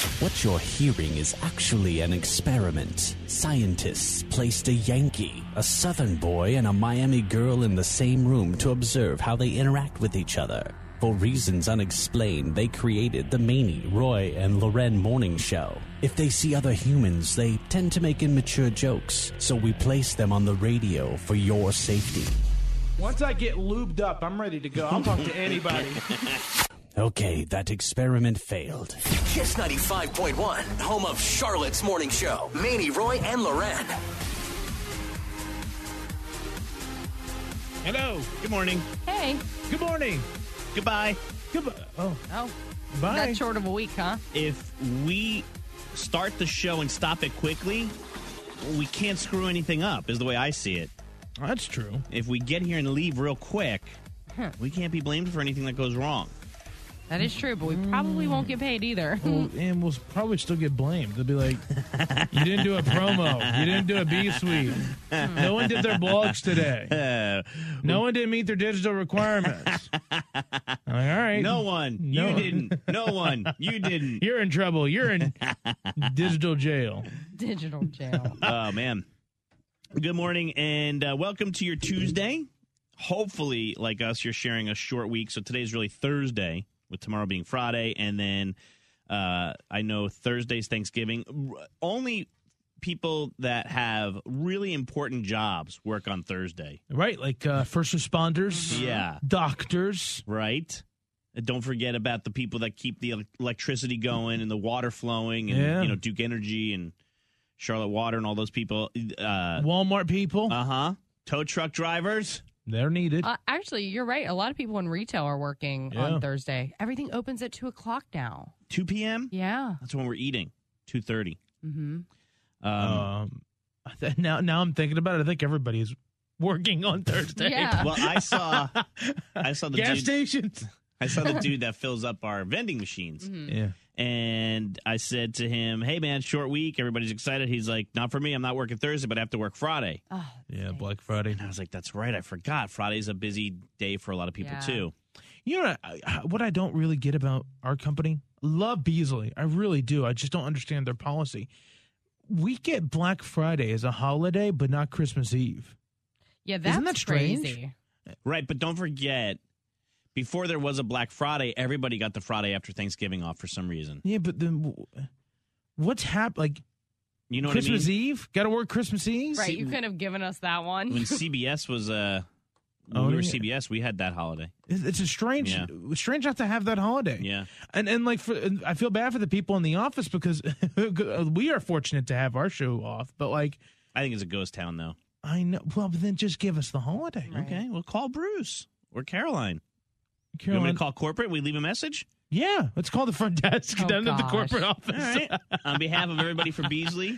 What you're hearing is actually an experiment. Scientists placed a Yankee, a Southern boy, and a Miami girl in the same room to observe how they interact with each other. For reasons unexplained, they created the Maney, Roy, and Loren morning show. If they see other humans, they tend to make immature jokes, so we place them on the radio for your safety. Once I get lubed up, I'm ready to go. I'll talk to anybody. Okay, that experiment failed. Kiss 95.1, home of Charlotte's morning show. Maney, Roy, and Loren. Hello. Good morning. Hey. Good morning. Goodbye. Goodbye. Oh. Bye. That's short of a week, huh? If we start the show and stop it quickly, we can't screw anything up, is the way I see it. That's true. If we get here and leave real quick, we can't be blamed for anything that goes wrong. That is true, but we probably won't get paid either. Well, and we'll probably still get blamed. They'll be like, you didn't do a promo. You didn't do a B-suite. No one did their blogs today. No one didn't meet their digital requirements. I'm like, all right. No one. No. You didn't. No one. You didn't. You're in trouble. You're in digital jail. Digital jail. Oh, man. Good morning, and welcome to your Tuesday. Hopefully, like us, you're sharing a short week, so today's really Thursday, with tomorrow being Friday, and then I know Thursday's Thanksgiving. Only people that have really important jobs work on Thursday. Right, like first responders. Yeah. Doctors. Right. And don't forget about the people that keep the electricity going and the water flowing and, Duke Energy and Charlotte Water and all those people. Walmart people. Uh-huh. Tow truck drivers. They're needed. Actually, you're right. A lot of people in retail are working on Thursday. Everything opens at 2 o'clock now. 2 p.m.? Yeah. That's when we're eating. 2:30. Mm-hmm. Now I'm thinking about it. I think everybody's working on Thursday. Yeah. Well, I saw the gas dude, stations. I saw the dude that fills up our vending machines. Mm-hmm. Yeah. And I said to him, hey, man, short week. Everybody's excited. He's like, not for me. I'm not working Thursday, but I have to work Friday. Oh, Yeah, Black Friday. And I was like, that's right. I forgot. Friday's a busy day for a lot of people, too. You know what I don't really get about our company? Love Beasley. I really do. I just don't understand their policy. We get Black Friday as a holiday, but not Christmas Eve. Yeah, that's Isn't that strange? crazy. Right, but don't forget, before there was a Black Friday, everybody got the Friday after Thanksgiving off for some reason. Yeah, but then what's happened? Like, You know Christmas what I mean? Eve? Got to work Christmas Eve? Right, you could have given us that one. When CBS was when we were CBS, we had that holiday. It's a strange not to have that holiday. Yeah. And like I feel bad for the people in the office because we are fortunate to have our show off, but like I think it's a ghost town, though. I know. Well, but then just give us the holiday. Right. Okay, well, call Bruce or Caroline. You Caroline, want me to call corporate? We leave a message? yeah, let's call the front desk down at the gosh. corporate office. All right. On behalf of everybody for Beasley.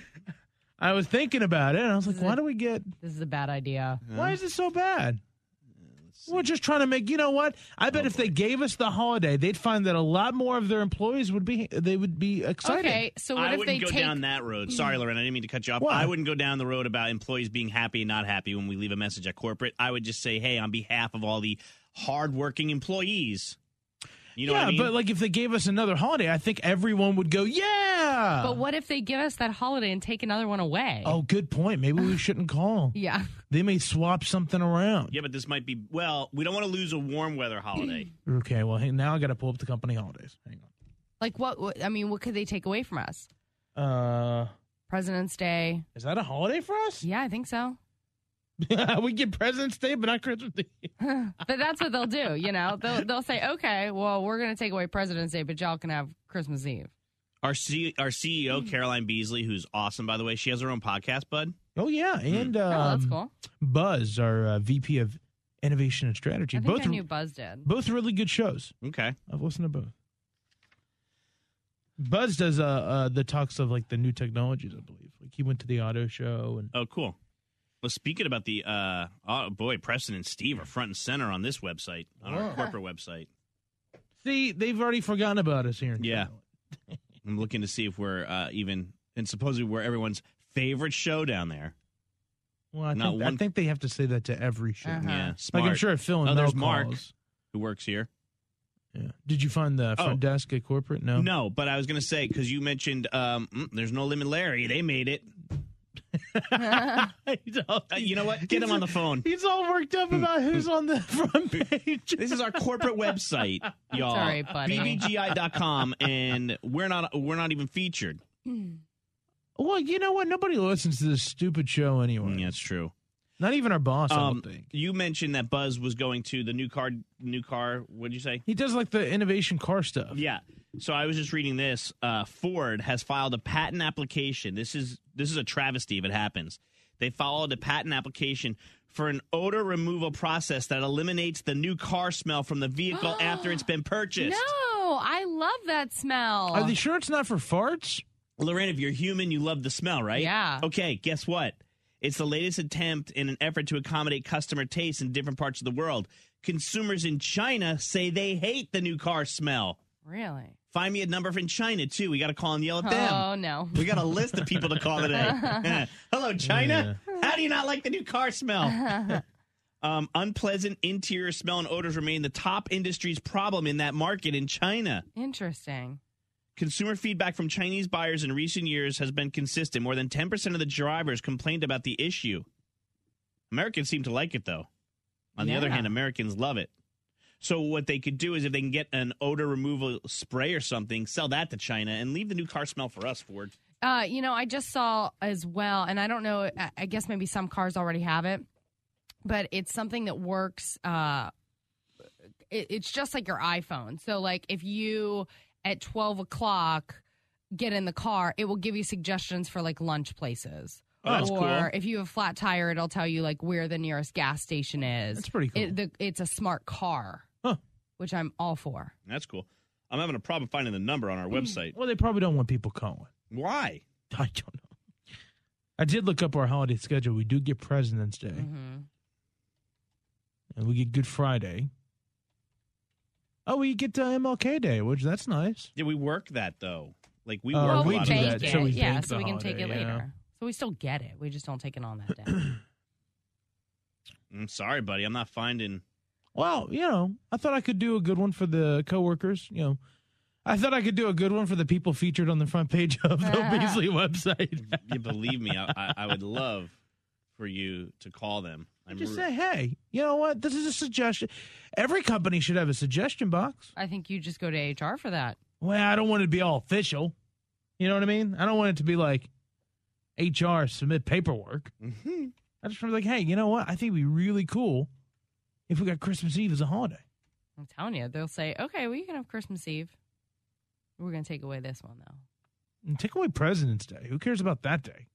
I was thinking about it, and I was like, why do we get... This is a bad idea. Why is it so bad? We're just trying to make... You know what? I bet if they gave us the holiday, they'd find that a lot more of their employees would be excited. Okay, so what I if they wouldn't go take... down that road. Sorry, Lorraine, I didn't mean to cut you off. What? I wouldn't go down the road about employees being happy and not happy when we leave a message at corporate. I would just say, hey, on behalf of all the hardworking employees... You know what I mean? But like if they gave us another holiday, I think everyone would go, yeah! But what if they give us that holiday and take another one away? Oh, good point. Maybe we shouldn't call. Yeah. They may swap something around. Yeah, but this might be, well, we don't want to lose a warm weather holiday. Okay, well, hey, now I got to pull up the company holidays. Hang Like what? I mean, what could they take away from us? on. President's Day. Is that a holiday for us? Yeah, I think so. We get President's Day, but not Christmas Day. But that's what they'll do, you know? They'll say, okay, well, we're going to take away President's Day, but y'all can have Christmas Eve. Our CEO, Caroline Beasley, who's awesome, by the way, she has her own podcast, bud. Oh, yeah. And Oh, that's cool. Buzz, our VP of Innovation and Strategy. I think I knew Buzz did. Both really good shows. Okay. I've listened to both. Buzz does the talks of like the new technologies, I believe. Like he went to the auto show and Oh, cool. Well, speaking about the, Preston and Steve are front and center on this website, on our corporate website. see, they've already forgotten about us here. In Yeah. Charlotte. I'm looking to see if we're even, and supposedly we're everyone's favorite show down there. Well, Not I one- think they have to say that to every show. Uh-huh. Yeah, Like smart. I'm sure if Phil and Oh, Mel there's Mark, calls. who works here. Yeah. Did you find the front desk at corporate? No. No, but I was going to say, because you mentioned there's no limit Larry. They made it. You know what? Get him on the phone. He's all worked up about who's on the front page. This is our corporate website, y'all. It's all right, buddy. BBGI.com, and we're not even featured. Well, you know what? Nobody listens to this stupid show anyway. Yeah, it's true. Not even our boss, I don't think. You mentioned that Buzz was going to the new car. What did you say? He does like the innovation car stuff. Yeah. So I was just reading this. Ford has filed a patent application. This is a travesty if it happens. They filed a patent application for an odor removal process that eliminates the new car smell from the vehicle after it's been purchased. No, I love that smell. Are they sure it's not for farts? Lorraine, if you're human, you love the smell, right? Yeah. Okay, guess what? It's the latest attempt in an effort to accommodate customer tastes in different parts of the world. Consumers in China say they hate the new car smell. Really? Find me a number from China, too. We got to call and yell at them. Oh, no. We got a list of people to call today. Hello, China. Yeah. How do you not like the new car smell? Unpleasant interior smell and odors remain the top industry's problem in that market in China. Interesting. Consumer feedback from Chinese buyers in recent years has been consistent. More than 10% of the drivers complained about the issue. Americans seem to like it, though. On the other hand, Americans love it. So what they could do is if they can get an odor removal spray or something, sell that to China and leave the new car smell for us, Ford. I just saw as well, and I don't know, I guess maybe some cars already have it, but it's something that works. It's just like your iPhone. So, like, if you, at 12 o'clock, get in the car, it will give you suggestions for, like, lunch places. Oh, that's or cool. if you have a flat tire, it'll tell you, like, where the nearest gas station is. That's pretty cool. It's a smart car, which I'm all for. That's cool. I'm having a problem finding the number on our website. Well, they probably don't want people calling. Why? I don't know. I did look up our holiday schedule. We do get President's Day. Mm-hmm. And we get Good Friday. Oh, we get MLK Day, which that's nice. Yeah, we work that, though. Like, we Oh, work we a lot do of that, it. so we yeah, thank so the we can take it holiday, later. yeah. So we still get it. We just don't take it on that day. I'm sorry, buddy. I'm not finding... Well, I thought I could do a good one for the coworkers. I thought I could do a good one for the people featured on the front page of the Beasley website. You believe me, I would love for you to call them. Say, hey, you know what? This is a suggestion. Every company should have a suggestion box. I think you just go to HR for that. Well, I don't want it to be all official. You know what I mean? I don't want it to be like HR submit paperwork. Mm-hmm. I just want to be like, hey, you know what? I think it'd be really cool if we got Christmas Eve as a holiday. I'm telling you, they'll say, okay, well, you can have Christmas Eve. We're going to take away this one, though. And take away President's Day. Who cares about that day?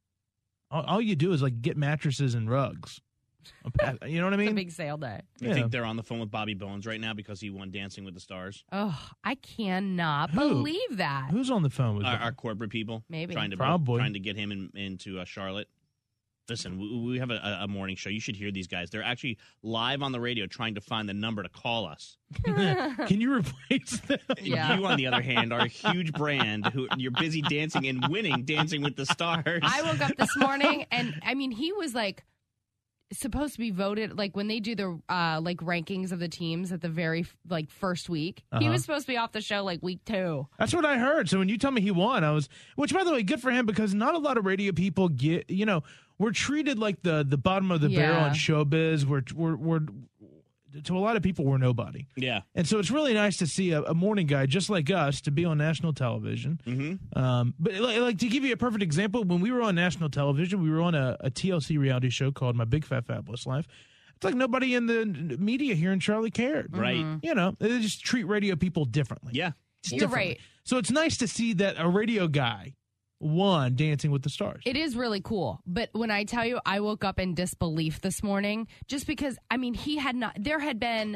All you do is like get mattresses and rugs. You know what I mean? It's a big sale day. I think they're on the phone with Bobby Bones right now because he won Dancing with the Stars. Oh, I cannot Who? believe that. Who's on the phone with Our corporate people. Maybe. Trying to get him into Charlotte. Listen, we have a morning show. You should hear these guys. They're actually live on the radio trying to find the number to call us. Can you replace them? Yeah. You, on the other hand, are a huge brand who you're busy dancing and winning Dancing with the Stars. I woke up this morning, and, I mean, he was, like, supposed to be voted, like, when they do the, rankings of the teams at the very, first week. He was supposed to be off the show, week 2. That's what I heard. So when you tell me he won, which, by the way, good for him because not a lot of radio people get, we're treated like the bottom of the barrel in showbiz. We're to a lot of people, we're nobody. Yeah. And so it's really nice to see a morning guy just like us to be on national television. Mm-hmm. But like to give you a perfect example, when we were on national television, we were on a TLC reality show called My Big Fat Fabulous Life. It's like nobody in the media here in Charlotte cared. Right. They just treat radio people differently. Yeah. You're right. So it's nice to see that a radio guy won Dancing with the Stars. It is really cool. But when I tell you, I woke up in disbelief this morning just because, I mean, there had been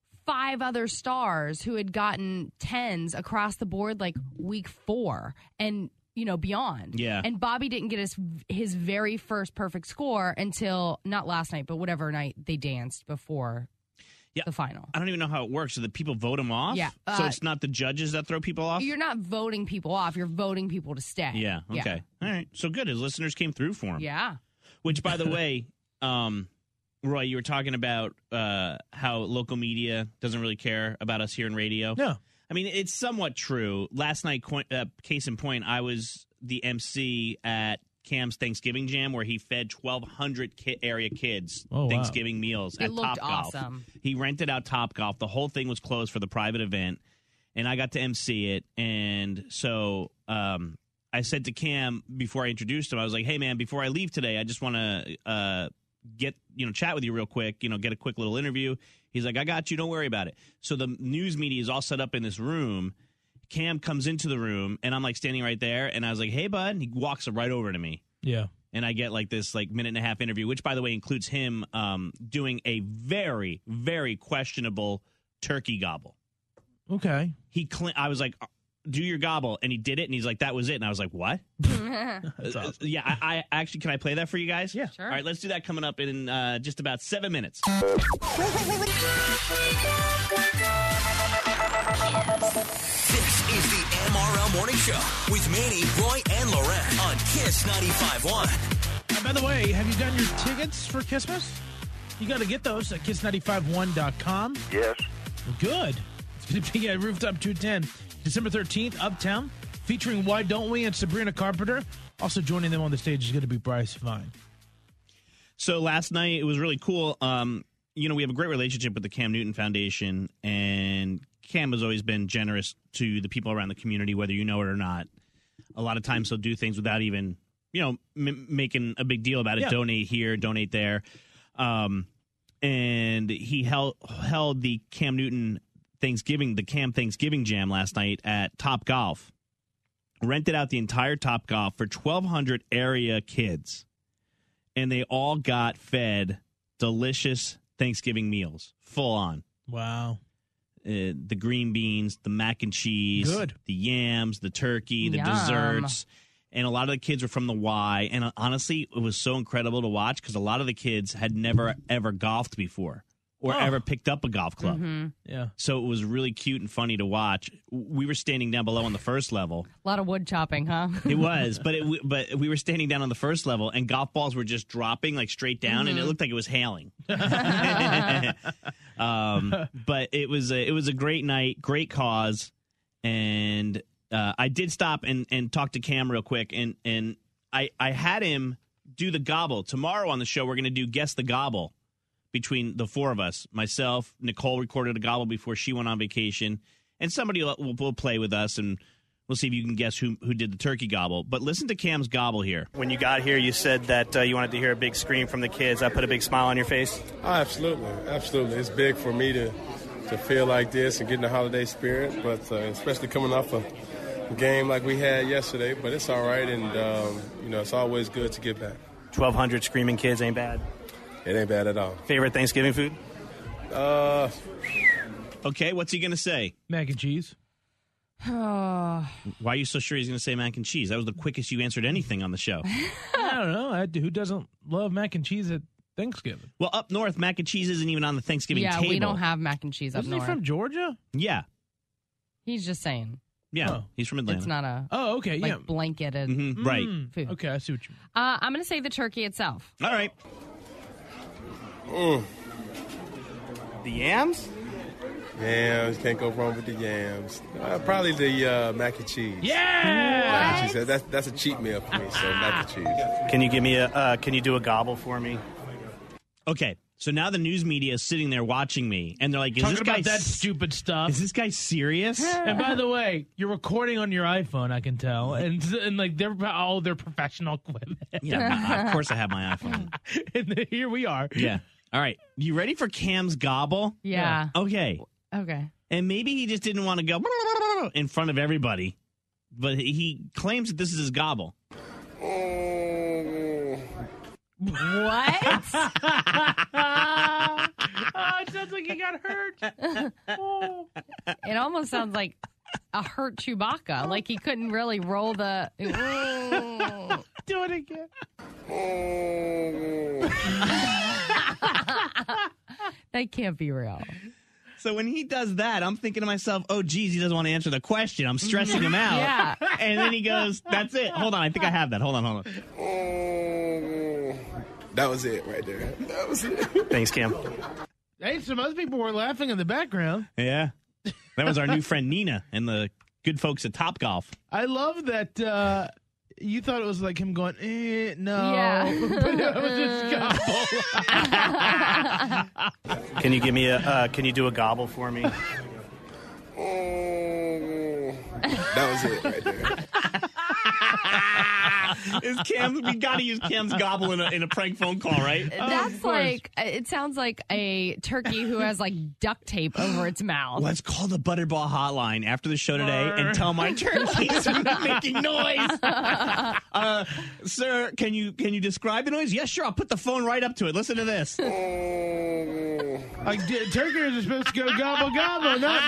5 other stars who had gotten 10s across the board week 4 and, beyond. Yeah. And Bobby didn't get his very first perfect score until not last night, but whatever night they danced before the final. I don't even know how it works. So the people vote them off? Yeah. So it's not the judges that throw people off? You're not voting people off. You're voting people to stay. Yeah. Okay. All right. So good. His listeners came through for him. Yeah. Which, by the way, we're Roy, you were talking about how local media doesn't really care about us here in radio. No. I mean, it's somewhat true. Last night, case in point, I was the MC at Cam's Thanksgiving Jam, where he fed 1,200 area kids Thanksgiving meals at looked Topgolf. awesome. He rented out Topgolf. The whole thing was closed for the private event, and I got to MC it. And so I said to Cam before I introduced him, I was like, "Hey, man, before I leave today, I just want to chat with you real quick. Get a quick little interview." He's like, "I got you. Don't worry about it." So the news media is all set up in this room. Cam comes into the room, and I'm like standing right there, and I was like, "Hey, bud." And he walks right over to me. Yeah. And I get like this minute and a half interview, which, by the way, includes him doing a very, very questionable turkey gobble. Okay. I was like, "Do your gobble," and he did it, and he's like, "That was it," and I was like, "What?" That's awesome. Yeah, I actually, can I play that for you guys? Yeah. Sure. All right, let's do that coming up in just about 7 minutes. This is the MRL Morning Show with Manny, Roy, and Loren on Kiss 95.1. By the way, have you gotten your tickets for Christmas? You got to get those at kiss951.com. Yes. Good. It's going to be at Rooftop 210, December 13th, Uptown, featuring Why Don't We and Sabrina Carpenter. Also joining them on the stage is going to be Bryce Vine. So last night, it was really cool. We have a great relationship with the Cam Newton Foundation, and Cam has always been generous to the people around the community, whether you know it or not. A lot of times he'll do things without even, making a big deal about it. Yeah. Donate here, donate there. And he held the Cam Newton the Cam Thanksgiving Jam last night at Topgolf. Rented out the entire Topgolf for 1,200 area kids. And they all got fed delicious Thanksgiving meals, full on. Wow. The green beans, the mac and cheese, Good. The yams, the turkey, the Yum. desserts. And a lot of the kids were from the Y. And honestly, it was so incredible to watch because a lot of the kids had never, ever golfed before or ever picked up a golf club. Mm-hmm. Yeah. So it was really cute and funny to watch. We were standing down below on the first level. A lot of wood chopping, huh? It was, but we were standing down on the first level, and golf balls were just dropping like straight down, and it looked like it was hailing. But it was a great night, great cause, and I did stop and talk to Cam real quick, and I had him do the gobble. Tomorrow on the show, we're going to do Guess the Gobble between the four of us. Myself, Nicole recorded a gobble before she went on vacation, and somebody will play with us, and we'll see if you can guess who did the turkey gobble. But listen to Cam's gobble here. When you got here, you said that you wanted to hear a big scream from the kids. That put a big smile on your face? Oh, absolutely. Absolutely. It's big for me to feel like this and get in the holiday spirit, but especially coming off a game like we had yesterday. But it's all right, and, it's always good to get back. 1,200 screaming kids ain't bad. It ain't bad at all. Favorite Thanksgiving food? Okay, what's he going to say? Mac and cheese. Why are you so sure he's going to say mac and cheese? That was the quickest you answered anything on the show. I don't know. Who doesn't love mac and cheese at Thanksgiving? Well, up north, mac and cheese isn't even on the Thanksgiving table. Yeah, we don't have mac and cheese up Isn't north. he from Georgia? Yeah. He's just saying. Yeah, Oh. he's from Atlanta. It's not a okay, yeah. blanketed Right. food. Okay, I see what you mean. I'm going to say the turkey itself. All right. The yams? Yams, can't go wrong with the yams. Probably the mac and cheese. Yeah! She said that's a cheat meal for me, so mac and cheese. Can you give me can you do a gobble for me? Okay, so now the news media is sitting there watching me, and they're like, "Is Talking this guy about that stupid stuff. Is this guy serious?" And by the way, you're recording on your iPhone, I can tell, and like they're professional equipment. Yeah, of course I have my iPhone. And here we are. Yeah. All right, you ready for Cam's gobble? Yeah. Okay. Okay. And maybe he just didn't want to go in front of everybody, but he claims that this is his gobble. What? It sounds like he got hurt. Oh. It almost sounds like a hurt Chewbacca. Like he couldn't really roll the. Do it again. That can't be real. So when he does that, I'm thinking to myself, oh, geez, he doesn't want to answer the question. I'm stressing him out. Yeah. And then he goes, that's it. Hold on. I think I have that. Hold on. That was it right there. That was it. Thanks, Cam. Hey, some other people were laughing in the background. Yeah. That was our new friend Nina and the good folks at Topgolf. I love that you thought it was like him going, no. Yeah. But it was just gobble. Can you give me can you do a gobble for me? That was it right there. We got to use Cam's gobble in a prank phone call, right? That's like, it sounds like a turkey who has like duct tape over its mouth. Let's call the Butterball hotline after the show today and tell my turkeys are not making noise. Sir, can you describe the noise? Yes, sure. I'll put the phone right up to it. Listen to this. Like, turkeys are supposed to go gobble, gobble, not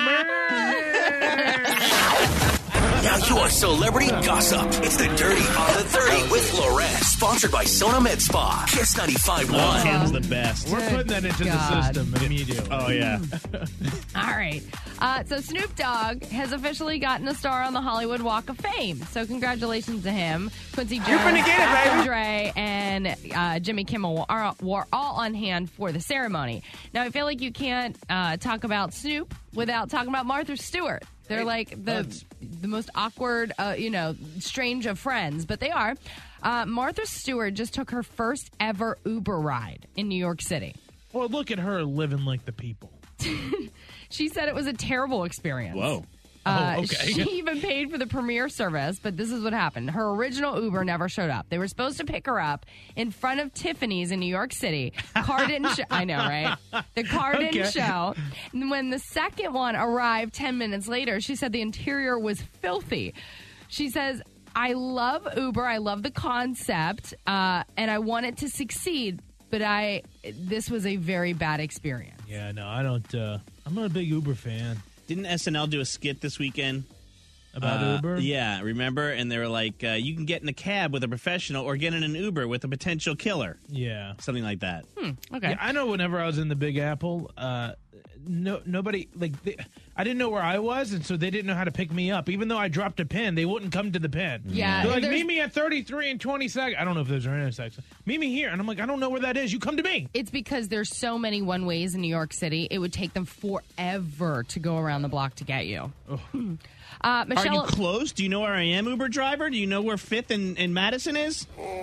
murr. Now you are celebrity gossip. It's the Dirty on the 30 with Loren. Sponsored by Sona Med Spa. Kiss 95.1. Cam's the best. We're putting that into the system immediately. Oh, yeah. All right. So Snoop Dogg has officially gotten a star on the Hollywood Walk of Fame. So congratulations to him. Quincy Jones, Dr. Dre, and Jimmy Kimmel were all on hand for the ceremony. Now, I feel like you can't talk about Snoop without talking about Martha Stewart. They're like the most awkward, strange of friends, but they are. Martha Stewart just took her first ever Uber ride in New York City. Well, look at her living like the people. She said it was a terrible experience. Whoa. Okay. She even paid for the premiere service, but this is what happened. Her original Uber never showed up. They were supposed to pick her up in front of Tiffany's in New York City. Car didn't show. I know, right? The car didn't show. And when the second one arrived 10 minutes later, she said the interior was filthy. She says, I love Uber. I love the concept, and I want it to succeed. But this was a very bad experience. Yeah, no, I don't. I'm not a big Uber fan. Didn't SNL do a skit this weekend? About Uber? Yeah, remember? And they were like, you can get in a cab with a professional or get in an Uber with a potential killer. Yeah. Something like that. Okay. Yeah, I know whenever I was in the Big Apple, nobody, I didn't know where I was, and so they didn't know how to pick me up. Even though I dropped a pin, they wouldn't come to the pin. Yeah. They're like, meet me at 33 and 22nd. I don't know if those are intersections. Meet me here. And I'm like, I don't know where that is. You come to me. It's because there's so many one-ways in New York City. It would take them forever to go around the block to get you. Michelle, Are you close? Do you know where I am, Uber driver? Do you know where 5th and Madison is?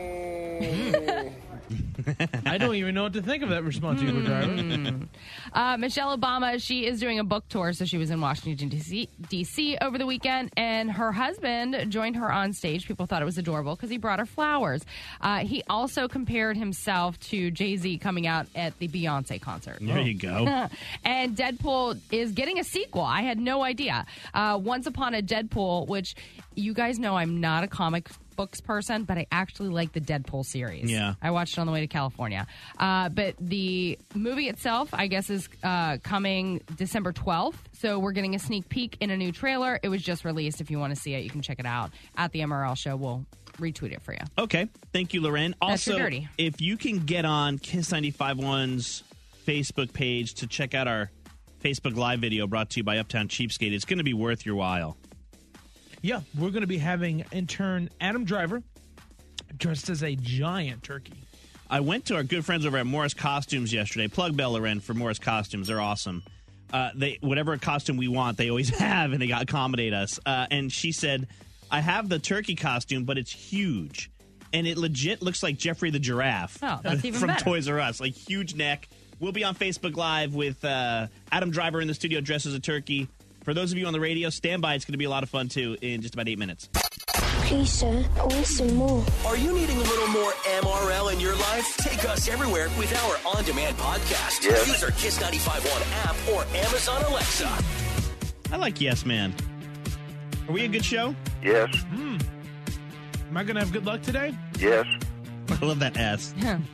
I don't even know what to think of that response, Uber driver. Michelle Obama, she is doing a book tour, so she was in Washington, D.C. over the weekend, and her husband joined her on stage. People thought it was adorable because he brought her flowers. He also compared himself to Jay-Z coming out at the Beyonce concert. There you go. And Deadpool is getting a sequel. I had no idea. Once Upon a Deadpool, which you guys know I'm not a comic books person, but I actually like the Deadpool series. Yeah. I watched it on the way to California. But the movie itself, I guess, is coming December 12th. So we're getting a sneak peek in a new trailer. It was just released. If you want to see it, you can check it out at the MRL show. We'll retweet it for you. Okay. Thank you, Loren. That's your Also, dirty. if you can get on Kiss 95.1's Facebook page to check out our Facebook Live video brought to you by Uptown Cheapskate, it's going to be worth your while. Yeah, we're going to be having intern Adam Driver dressed as a giant turkey. I went to our good friends over at Morris Costumes yesterday. Plug Bell Loren for Morris Costumes. They're awesome. Whatever costume we want, they always have, and they accommodate us. And she said, I have the turkey costume, but it's huge. And it legit looks like Jeffrey the Giraffe. Oh, that's even from better. Toys R Us. Like, huge neck. We'll be on Facebook Live with Adam Driver in the studio dressed as a turkey. For those of you on the radio, stand by. It's going to be a lot of fun, too, in just about 8 minutes. Please, sir, I want some more. Are you needing a little more MRL in your life? Take us everywhere with our on-demand podcast. Yes. Use our Kiss 95.1 app or Amazon Alexa. I like Yes Man. Are we a good show? Yes. Am I going to have good luck today? Yes. I love that S.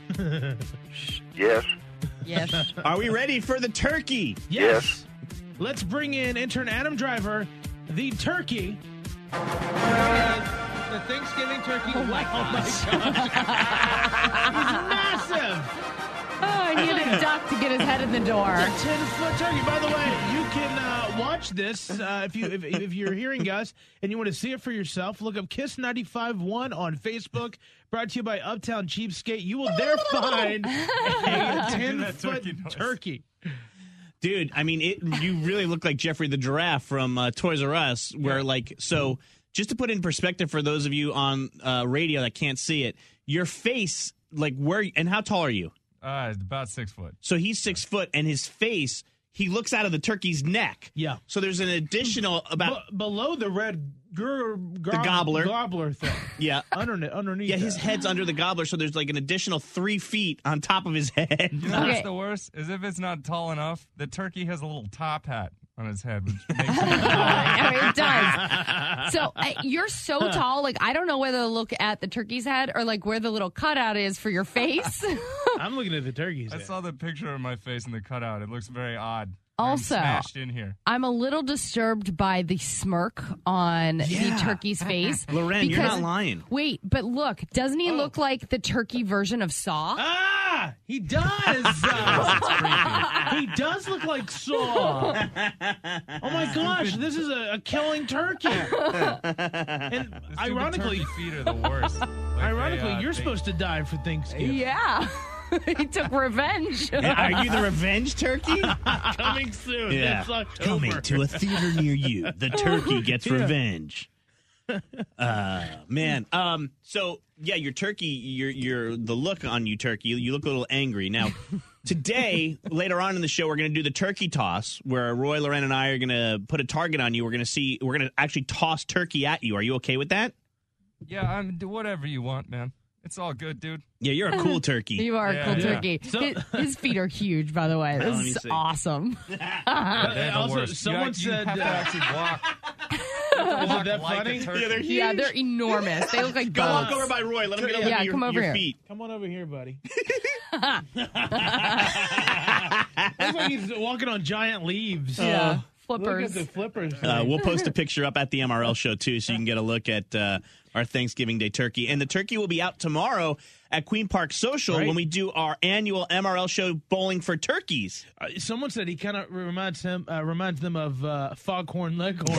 Yes. Yes. Are we ready for the turkey? Yes. Let's bring in intern Adam Driver, the turkey. The Thanksgiving turkey. Oh, my gosh. He's massive. Oh, I needed a duck to get his head in the door. 10-foot turkey. By the way, you can watch this if you're hearing us and you want to see it for yourself. Look up Kiss 95.1 on Facebook. Brought to you by Uptown Cheapskate. You will there find a 10-foot turkey. Dude, I mean, you really look like Jeffrey the Giraffe from Toys R Us, where, so just to put it in perspective for those of you on radio that can't see it, your face, and how tall are you? About 6 foot. So he's 6 foot, and his face, he looks out of the turkey's neck. Yeah. So there's an additional below the red the gobbler thing. Yeah. Underneath. Yeah, his head's under the gobbler, so there's an additional 3 feet on top of his head. You know what's the worst? Is if it's not tall enough, the turkey has a little top hat on his head, which makes it does. So you're so tall. I don't know whether to look at the turkey's head or where the little cutout is for your face. I'm looking at the turkey's head. I saw the picture of my face in the cutout. It looks very odd. Also, smashed in here. I'm a little disturbed by the smirk on the turkey's face. Loren, you're not lying. Wait, but look, doesn't he look like the turkey version of Saw? Ah, he does. He does look like Saw. Oh my gosh, this is a killing turkey. And ironically, turkey feet are the worst. Ironically, you're supposed to die for Thanksgiving. Yeah. He took revenge. Are you the revenge turkey? Coming soon. Yeah. Coming to a theater near you. The turkey gets revenge. Man. So yeah, your turkey, your the look on you, turkey. You look a little angry now. Today, later on in the show, we're going to do the turkey toss, where Roy, Loren, and I are going to put a target on you. We're going to actually toss turkey at you. Are you okay with that? Yeah, do whatever you want, man. It's all good, dude. Yeah, you're a cool turkey. You are a cool turkey. So, his feet are huge, by the way. This is awesome. Also, someone said you have to actually walk. Isn't that like funny? a turkey. Yeah, they're huge. Yeah, they're enormous. They look like Go boats. walk over by Roy. Let him get a look at come over your here. feet. Come on over here, buddy. Looks like he's walking on giant leaves. Yeah. Look Flippers. at the flippers. We'll post a picture up at the MRL show, too, so you can get a look at our Thanksgiving Day turkey. And the turkey will be out tomorrow at Queen Park Social when we do our annual MRL show, Bowling for Turkeys. Someone said he kind of reminds them of Foghorn Leghorn.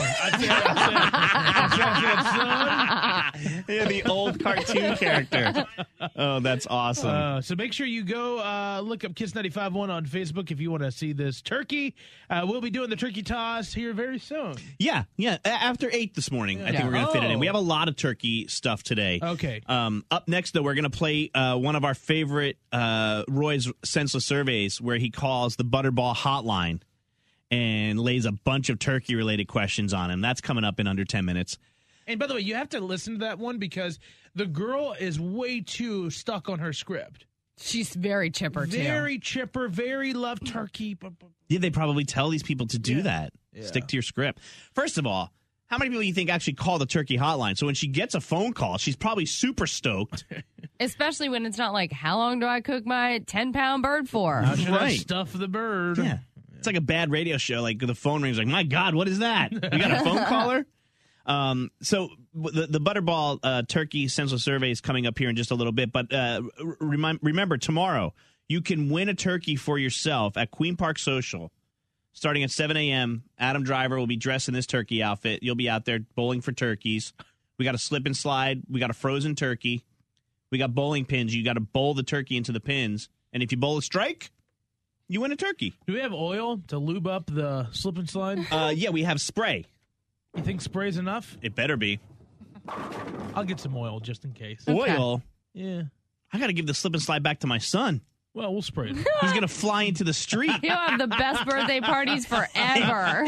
Yeah, the old cartoon character. Oh, that's awesome. So make sure you go look up Kiss 95.1 on Facebook if you want to see this turkey. We'll be doing the turkey toss here very soon. Yeah. After 8 this morning, I think we're going to fit it in. We have a lot of turkey stuff today. Okay. Up next, though, we're going to play one of our favorite Roy's Senseless Surveys, where he calls the Butterball Hotline and lays a bunch of turkey-related questions on him. That's coming up in under 10 minutes. And by the way, you have to listen to that one because the girl is way too stuck on her script. She's very chipper, too. Very chipper, very love turkey. Yeah, they probably tell these people to do that. Yeah. Stick to your script. First of all, how many people do you think actually call the turkey hotline? So when she gets a phone call, she's probably super stoked. Especially when it's not like, how long do I cook my 10-pound bird for? How should I stuff the bird? Yeah. It's like a bad radio show. Like the phone rings, like, my God, what is that? You got a phone caller? So the Butterball Turkey Senseless Survey is coming up here in just a little bit. But remember, tomorrow, you can win a turkey for yourself at Queen Park Social. Starting at 7 a.m., Adam Driver will be dressed in this turkey outfit. You'll be out there bowling for turkeys. We got a slip and slide. We got a frozen turkey. We got bowling pins. You got to bowl the turkey into the pins. And if you bowl a strike, you win a turkey. Do we have oil to lube up the slip and slide? Yeah, we have spray. You think spray's enough? It better be. I'll get some oil just in case. Oil? Yeah. I got to give the slip and slide back to my son. Well, we'll spray it. He's going to fly into the street. He'll have the best birthday parties forever.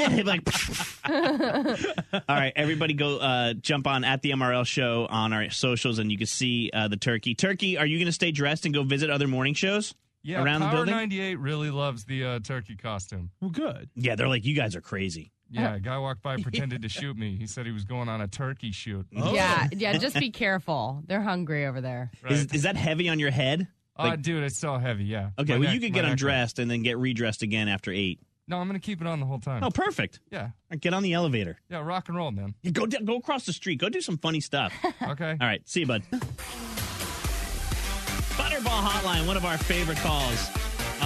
All right, everybody go jump on at the MRL show on our socials, and you can see the turkey. Turkey, are you going to stay dressed and go visit other morning shows around the Power building? 98 really loves the turkey costume. Well, good. Yeah, they're like, you guys are crazy. Yeah, a guy walked by and pretended to shoot me. He said he was going on a turkey shoot. Oh. Yeah, just be careful. They're hungry over there. Right. Is that heavy on your head? Dude, it's so heavy, yeah. Okay, you could get undressed and then get redressed again after 8. No, I'm going to keep it on the whole time. Oh, perfect. Yeah. All right, get on the elevator. Yeah, rock and roll, man. Go across the street. Go do some funny stuff. Okay. All right, see you, bud. Butterball Hotline, one of our favorite calls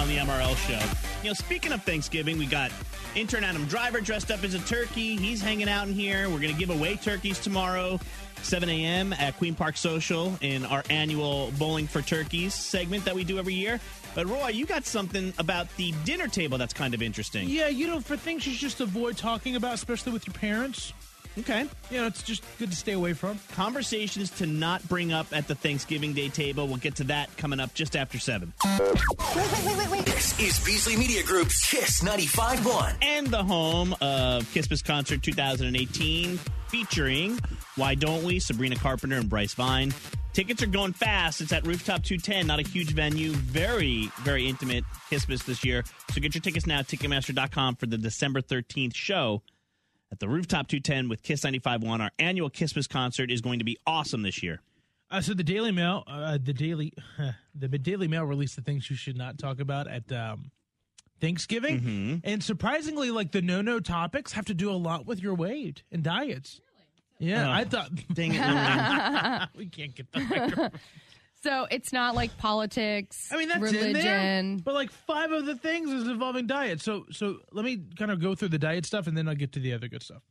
on the MRL show. You know, speaking of Thanksgiving, we got intern Adam Driver dressed up as a turkey. He's hanging out in here. We're going to give away turkeys tomorrow, 7 a.m. at Queen Park Social in our annual Bowling for Turkeys segment that we do every year. But, Roy, you got something about the dinner table that's kind of interesting. Yeah, for things you just avoid talking about, especially with your parents. Okay. It's just good to stay away from. Conversations to not bring up at the Thanksgiving Day table. We'll get to that coming up just after 7. Wait. This is Beasley Media Group's Kiss 95.1. And the home of Kissmas Concert 2018, featuring Why Don't We, Sabrina Carpenter and Bryce Vine. Tickets are going fast. It's at Rooftop 210, not a huge venue. Very, very intimate Kissmas this year. So get your tickets now at Ticketmaster.com for the December 13th show at the Rooftop 210 with Kiss 95.1. Our annual Kissmas concert is going to be awesome this year. So the Daily Mail, the Daily Mail released the things you should not talk about at Thanksgiving, Mm-hmm. and surprisingly, like the no topics have to do a lot with your weight and diets. Yeah, Oh, I thought. Dang it, Lorraine. We can't get the microphone. So it's not like politics, I mean, that's religion. in there, but like 5 of the things is involving diet. So let me kind of go through the diet stuff, and then I'll get to the other good stuff.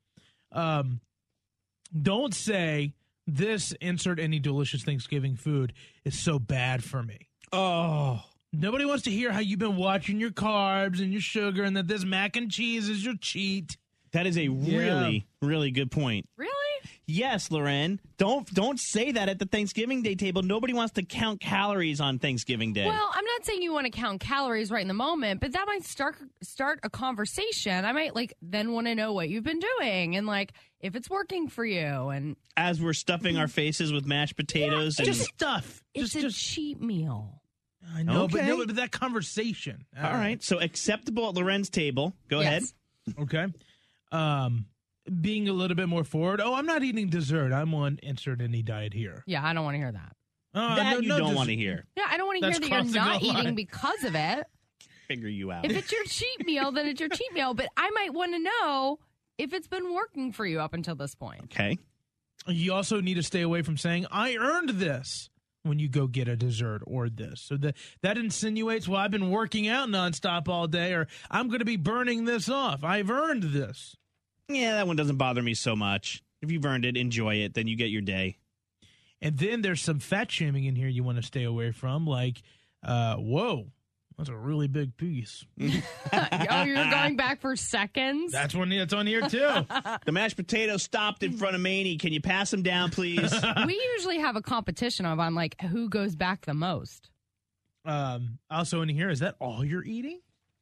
Don't say this, insert any delicious Thanksgiving food, is so bad for me. Oh. Nobody wants to hear how you've been watching your carbs and your sugar and that this mac and cheese is your cheat. That is a really, really good point. Really? Yes, Loren. Don't say that at the Thanksgiving Day table. Nobody wants to count calories on Thanksgiving Day. Well, I'm not saying you want to count calories right in the moment, but that might start a conversation. I might then want to know what you've been doing and if it's working for you. And as we're stuffing our faces with mashed potatoes and Just stuff. It's a cheat meal. I know, Okay. but that conversation. all right. So acceptable at Loren's table. Go ahead. Okay. Being a little bit more forward. Oh, I'm not eating dessert. I'm on insert any diet here. Yeah, I don't want to hear that. That you don't want to hear. Yeah, I don't want to hear That's that you're crossing not the line. eating because of it. Figure you out. If it's your cheat meal, then it's your cheat meal. But I might want to know if it's been working for you up until this point. Okay. You also need to stay away from saying, I earned this when you go get a dessert or this. So that insinuates, well, I've been working out nonstop all day, or I'm going to be burning this off. I've earned this. Yeah, that one doesn't bother me so much. If you've earned it, enjoy it. Then you get your day. And then there's some fat shaming in here you want to stay away from, like, whoa, that's a really big piece. Oh, you're going back for seconds? That's on here, too. The mashed potatoes stopped in front of Maney. Can you pass them down, please? We usually have a competition on who goes back the most. Also in here, is that all you're eating?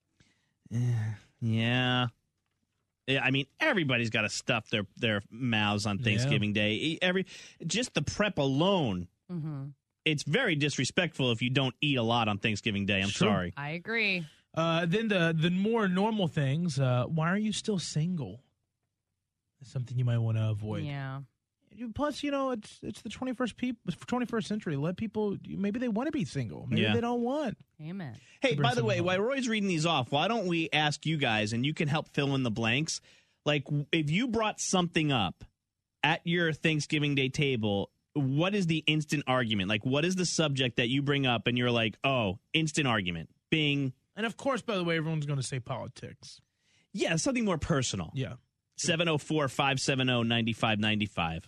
Yeah. I mean, everybody's got to stuff their mouths on Thanksgiving Day. Just the prep alone, it's very disrespectful if you don't eat a lot on Thanksgiving Day. I'm Sure. sorry. I agree. Then the more normal things, why are you still single? That's something you might want to avoid. Yeah. Plus, it's the 21st century. Let people, maybe they want to be single. Maybe they don't want. Amen. Hey, Bring by the some way, home. while Roy's reading these off, why don't we ask you guys, and you can help fill in the blanks, like if you brought something up at your Thanksgiving Day table, what is the instant argument? Like, what is the subject that you bring up and you're like, oh, instant argument, bing. And of course, by the way, everyone's going to say politics. Yeah, something more personal. Yeah. 704-570-9595.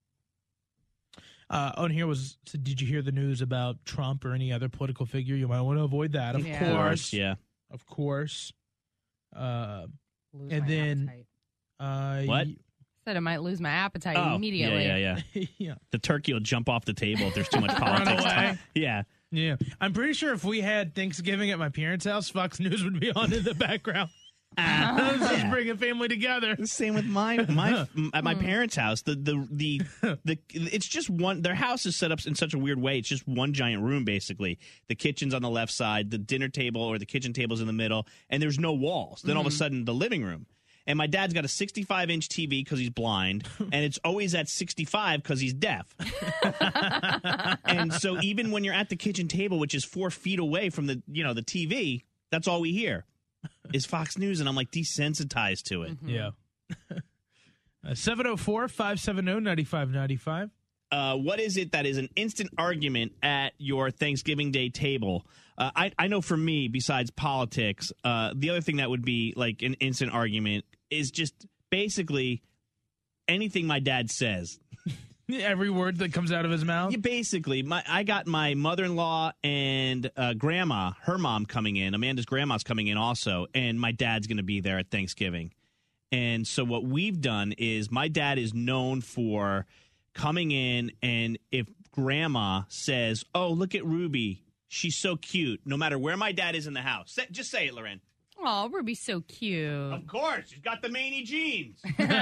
On here so did you hear the news about Trump or any other political figure? You might want to avoid that, of Yeah. course. Yeah. Of course. Lose And my then- appetite. What? Said I might lose my appetite Oh, immediately. Yeah. Yeah. The turkey will jump off the table if there's too much Run politics. away. Yeah. Yeah. I'm pretty sure if we had Thanksgiving at my parents' house, Fox News would be on in the background. Let's just bring a family together. Same with my at my parents' house. The it's just one. Their house is set up in such a weird way. It's just one giant room basically. The kitchen's on the left side, the dinner table or the kitchen table's in the middle, and there's no walls. Then all of a sudden, the living room. And my dad's got a 65-inch TV because he's blind, and it's always at 65 because he's deaf. And so even when you're at the kitchen table, which is 4 feet away from the the TV, that's all we hear is Fox News, and I'm like desensitized to it. Yeah. 704-570-9595. what is it that is an instant argument at your Thanksgiving Day table? I know for me, besides politics, the other thing that would be like an instant argument is just basically anything my dad says. Every word that comes out of his mouth? Yeah, basically. I got my mother-in-law and grandma, her mom, coming in. Amanda's grandma's coming in also, and my dad's going to be there at Thanksgiving. And so what we've done is my dad is known for coming in, and if grandma says, oh, look at Ruby, she's so cute, no matter where my dad is in the house. Just say it, Loren. Oh, Ruby's so cute. Of course. She's got the maney genes.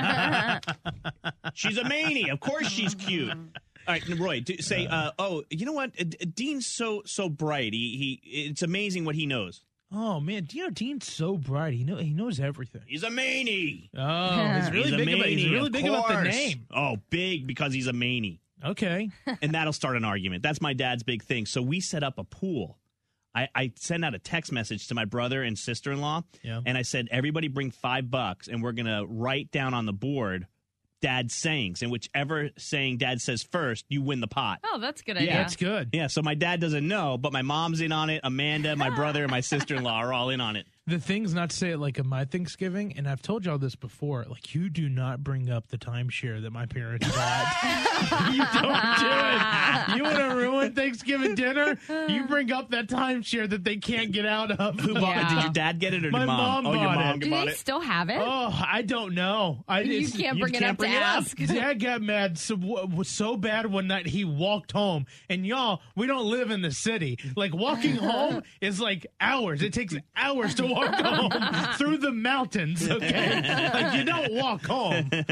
She's a maney. Of course she's cute. All right, Roy, say, oh, you know what? Dean's so bright. It's amazing what he knows. Oh, man. Dean's so bright. He knows everything. He's a maney. Oh, he's really big about the name. Oh, big because he's a maney. Okay. And that'll start an argument. That's my dad's big thing. So we set up a pool. I sent out a text message to my brother and sister-in-law, and I said, everybody bring $5, and we're going to write down on the board Dad's sayings, and whichever saying Dad says first, you win the pot. Oh, that's a good idea. That's good. Yeah, so my dad doesn't know, but my mom's in on it. Amanda, my brother, and my sister-in-law are all in on it. The thing's not to say it like at my Thanksgiving, and I've told y'all this before, like, you do not bring up the timeshare that my parents bought. You don't do it. You want to ruin Thanksgiving dinner? You bring up that timeshare that they can't get out of. Who bought it? Did your dad get it or My did mom your bought mom it. Do bought they it? still have it? Oh, I don't know. You can't bring it up to ask. Dad got mad was so bad one night he walked home. And y'all, we don't live in the city. Like, walking home is like hours. It takes hours to walk home through the mountains, okay? Like, you don't walk home. It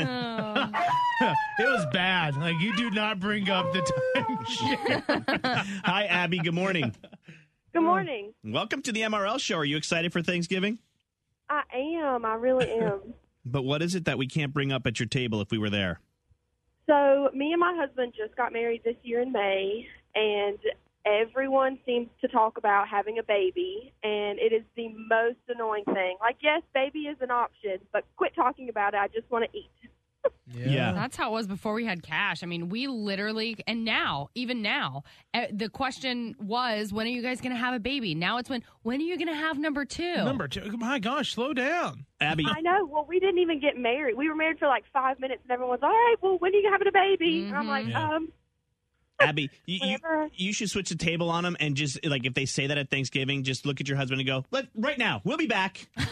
was bad. Like, you do not bring up the timeshare. Hi, Abby. Good morning. Good morning. Welcome to the MRL show. Are you excited for Thanksgiving? I am. I really am. But what is it that we can't bring up at your table if we were there? So me and my husband just got married this year in May, and everyone seems to talk about having a baby, and it is the most annoying thing. Like, yes, baby is an option, but quit talking about it. I just want to eat. Yeah. That's how it was before we had cash. I mean, we literally, and now, even now, the question was, when are you guys going to have a baby? Now it's when are you going to have number two? Number two? My gosh, slow down. Abby. I know. Well, we didn't even get married. We were married for like 5 minutes, and everyone was, all right, well, when are you having a baby? And I'm like, Abby, you should switch the table on them and just, like, if they say that at Thanksgiving, just look at your husband and go, right now, we'll be back. Just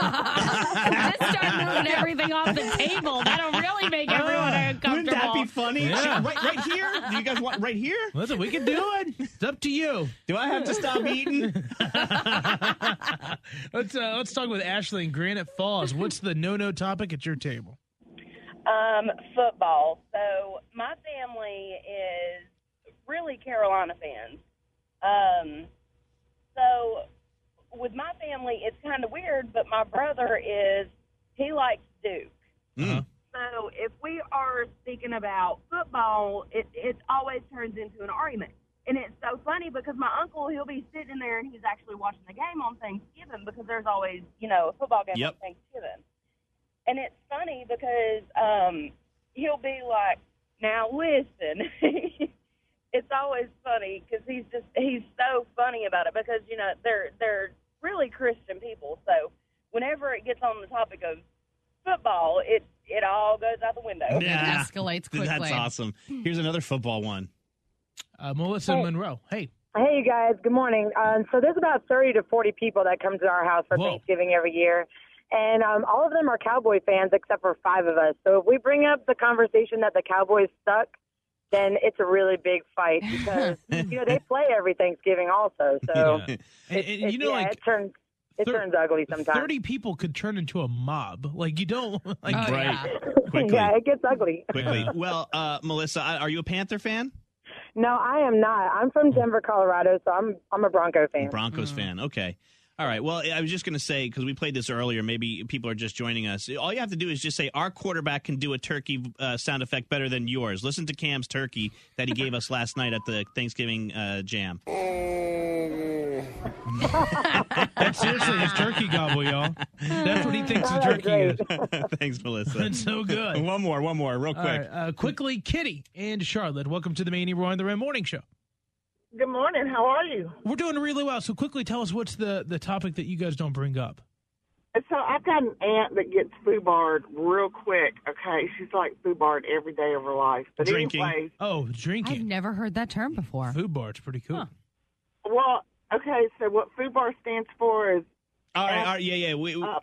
start moving everything off the table. That'll really make everyone uncomfortable. Wouldn't that be funny? Yeah. Right here? Do you guys want right here? Listen, we can do it. It's up to you. Do I have to stop eating? Let's talk with Ashley in Granite Falls. What's the no topic at your table? Football. So my family is really Carolina fans. So with my family, it's kind of weird, but my brother he likes Duke. Mm. So if we are speaking about football, it always turns into an argument. And it's so funny because my uncle, he'll be sitting there and he's actually watching the game on Thanksgiving because there's always, a football game on Thanksgiving. And it's funny because he'll be like, now listen. It's always funny because he's so funny about it because, they're really Christian people. So whenever it gets on the topic of football, it all goes out the window. Yeah. It escalates quickly. That's awesome. Here's another football one. Melissa Monroe. Hey. Hey, you guys. Good morning. So there's about 30 to 40 people that come to our house for Thanksgiving every year. And all of them are Cowboy fans except for 5 of us. So if we bring up the conversation that the Cowboys suck, then it's a really big fight because, they play every Thanksgiving also. So, it turns ugly sometimes. 30 people could turn into a mob. Like, you don't... Like, right. Quickly. Yeah, it gets ugly. Quickly. Well, Melissa, are you a Panther fan? No, I am not. I'm from Denver, Colorado, so I'm a Bronco fan. Broncos fan. Okay. All right. Well, I was just going to say, because we played this earlier, maybe people are just joining us. All you have to do is just say, our quarterback can do a turkey sound effect better than yours. Listen to Cam's turkey that he gave us last night at the Thanksgiving jam. That's seriously his turkey gobble, y'all. That's what he thinks a turkey is. Thanks, Melissa. That's so good. One more, real quick. All right, quickly, Kitty and Charlotte. Welcome to the Manny Roy and the Ram Morning Show. Good morning. How are you? We're doing really well. So quickly, tell us what's the topic that you guys don't bring up. So I've got an aunt that gets foobarred real quick, okay? She's like foobarred every day of her life. But Drinking. Anyways, drinking. I've never heard that term before. Foobarred's pretty cool. Huh. well, okay, so what foobar stands for is... All right, yeah. Yeah.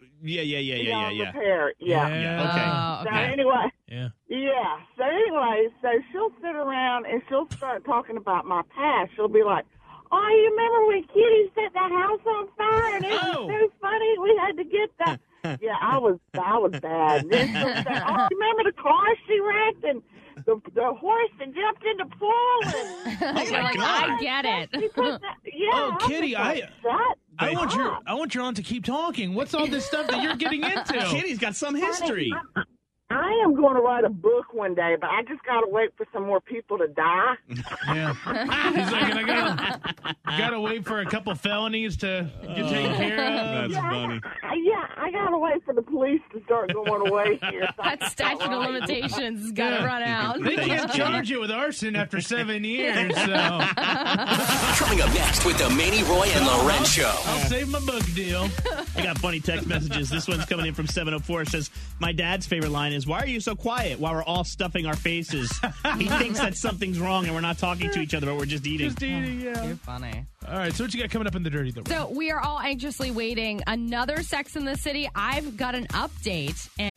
Repair, yeah. Okay. So anyway... Yeah. Yeah. So anyway, she'll sit around and she'll start talking about my past. She'll be like, "Oh, you remember when Kitty set that house on fire and it was so funny? We had to get that." Yeah, I was bad. And then she'll say, "Oh, remember the car she wrecked and the horse that jumped in the pool?" And You're like, I get it. Oh, Kitty, I want up. your aunt to keep talking. What's all this stuff that you're getting into? Kitty's got some history. I am going to write a book one day, but I just got to wait for some more people to die. Yeah. He's like, I gotta wait for a couple felonies to get taken care of. That's funny. I got to wait for the police to start going away here. That statute of limitations has got to run out. They can't charge you with arson after 7 years, so. Coming up next with the Manny Roy and Loren Show. I'll save my book deal. I got funny text messages. This one's coming in from 704. It says, my dad's favorite line is, "Why are you so quiet while we're all stuffing our faces?" He thinks that something's wrong and we're not talking to each other, but we're just eating. Yeah. You're funny. All right, so what you got coming up in the dirty, though? So we are all anxiously waiting. Another Sex in the City. I've got an update. And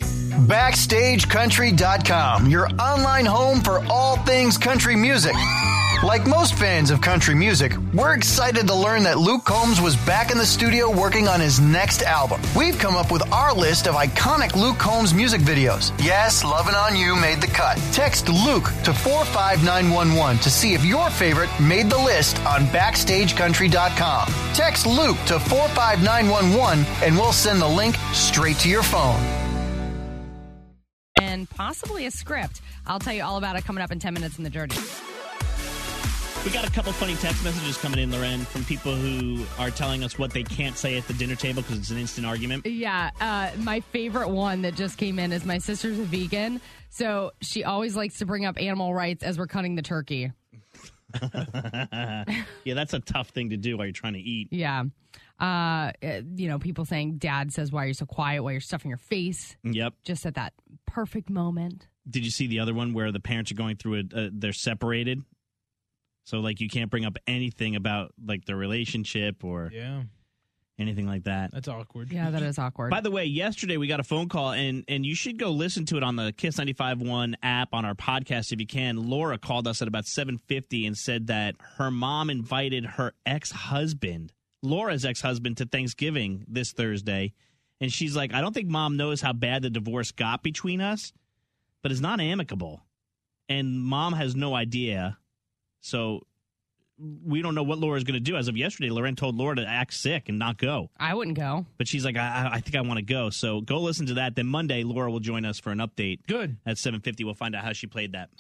BackstageCountry.com, your online home for all things country music. Like most fans of country music, we're excited to learn that Luke Combs was back in the studio working on his next album. We've come up with our list of iconic Luke Combs music videos. Yes, Lovin' On You made the cut. Text Luke to 45911 to see if your favorite made the list on BackstageCountry.com. Text Luke to 45911 and we'll send the link straight to your phone. and possibly a script. I'll tell you all about it coming up in 10 minutes in the dirty. We got a couple funny text messages coming in, Loren, from people who are telling us what they can't say at the dinner table because it's an instant argument. Yeah, my favorite one that just came in is my sister's a vegan, so she always likes to bring up animal rights as we're cutting the turkey. Yeah, that's a tough thing to do while you're trying to eat. Yeah. People saying, Dad says, why are you so quiet while you're stuffing your face? Yep. Just at that perfect moment. Did you see the other one where the parents are going through they're separated? So, like, you can't bring up anything about, like, their relationship or anything like that. That's awkward. Yeah, that is awkward. By the way, yesterday we got a phone call, and you should go listen to it on the Kiss 95.1 app on our podcast if you can. Laura called us at about 7:50 and said that her mom invited her ex-husband, Laura's ex-husband, to Thanksgiving this Thursday. And she's like, I don't think Mom knows how bad the divorce got between us, but it's not amicable. And Mom has no idea. So we don't know what Laura's going to do. As of yesterday, Loren told Laura to act sick and not go. I wouldn't go. But she's like, I think I want to go. So go listen to that. Then Monday, Laura will join us for an update. Good. At 7:50, we'll find out how she played that.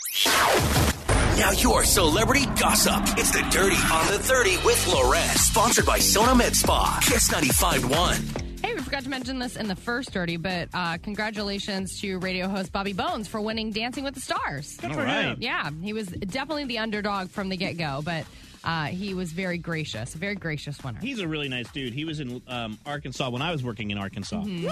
Now your celebrity gossip. It's the Dirty on the 30 with Loren. Sponsored by Sona Med Spa. Kiss 95.1. Hey, we forgot to mention this in the first dirty, but congratulations to radio host Bobby Bones for winning Dancing with the Stars. Good for him. Yeah, he was definitely the underdog from the get-go, but he was very gracious, a very gracious winner. He's a really nice dude. He was in Arkansas when I was working in Arkansas. Mm-hmm.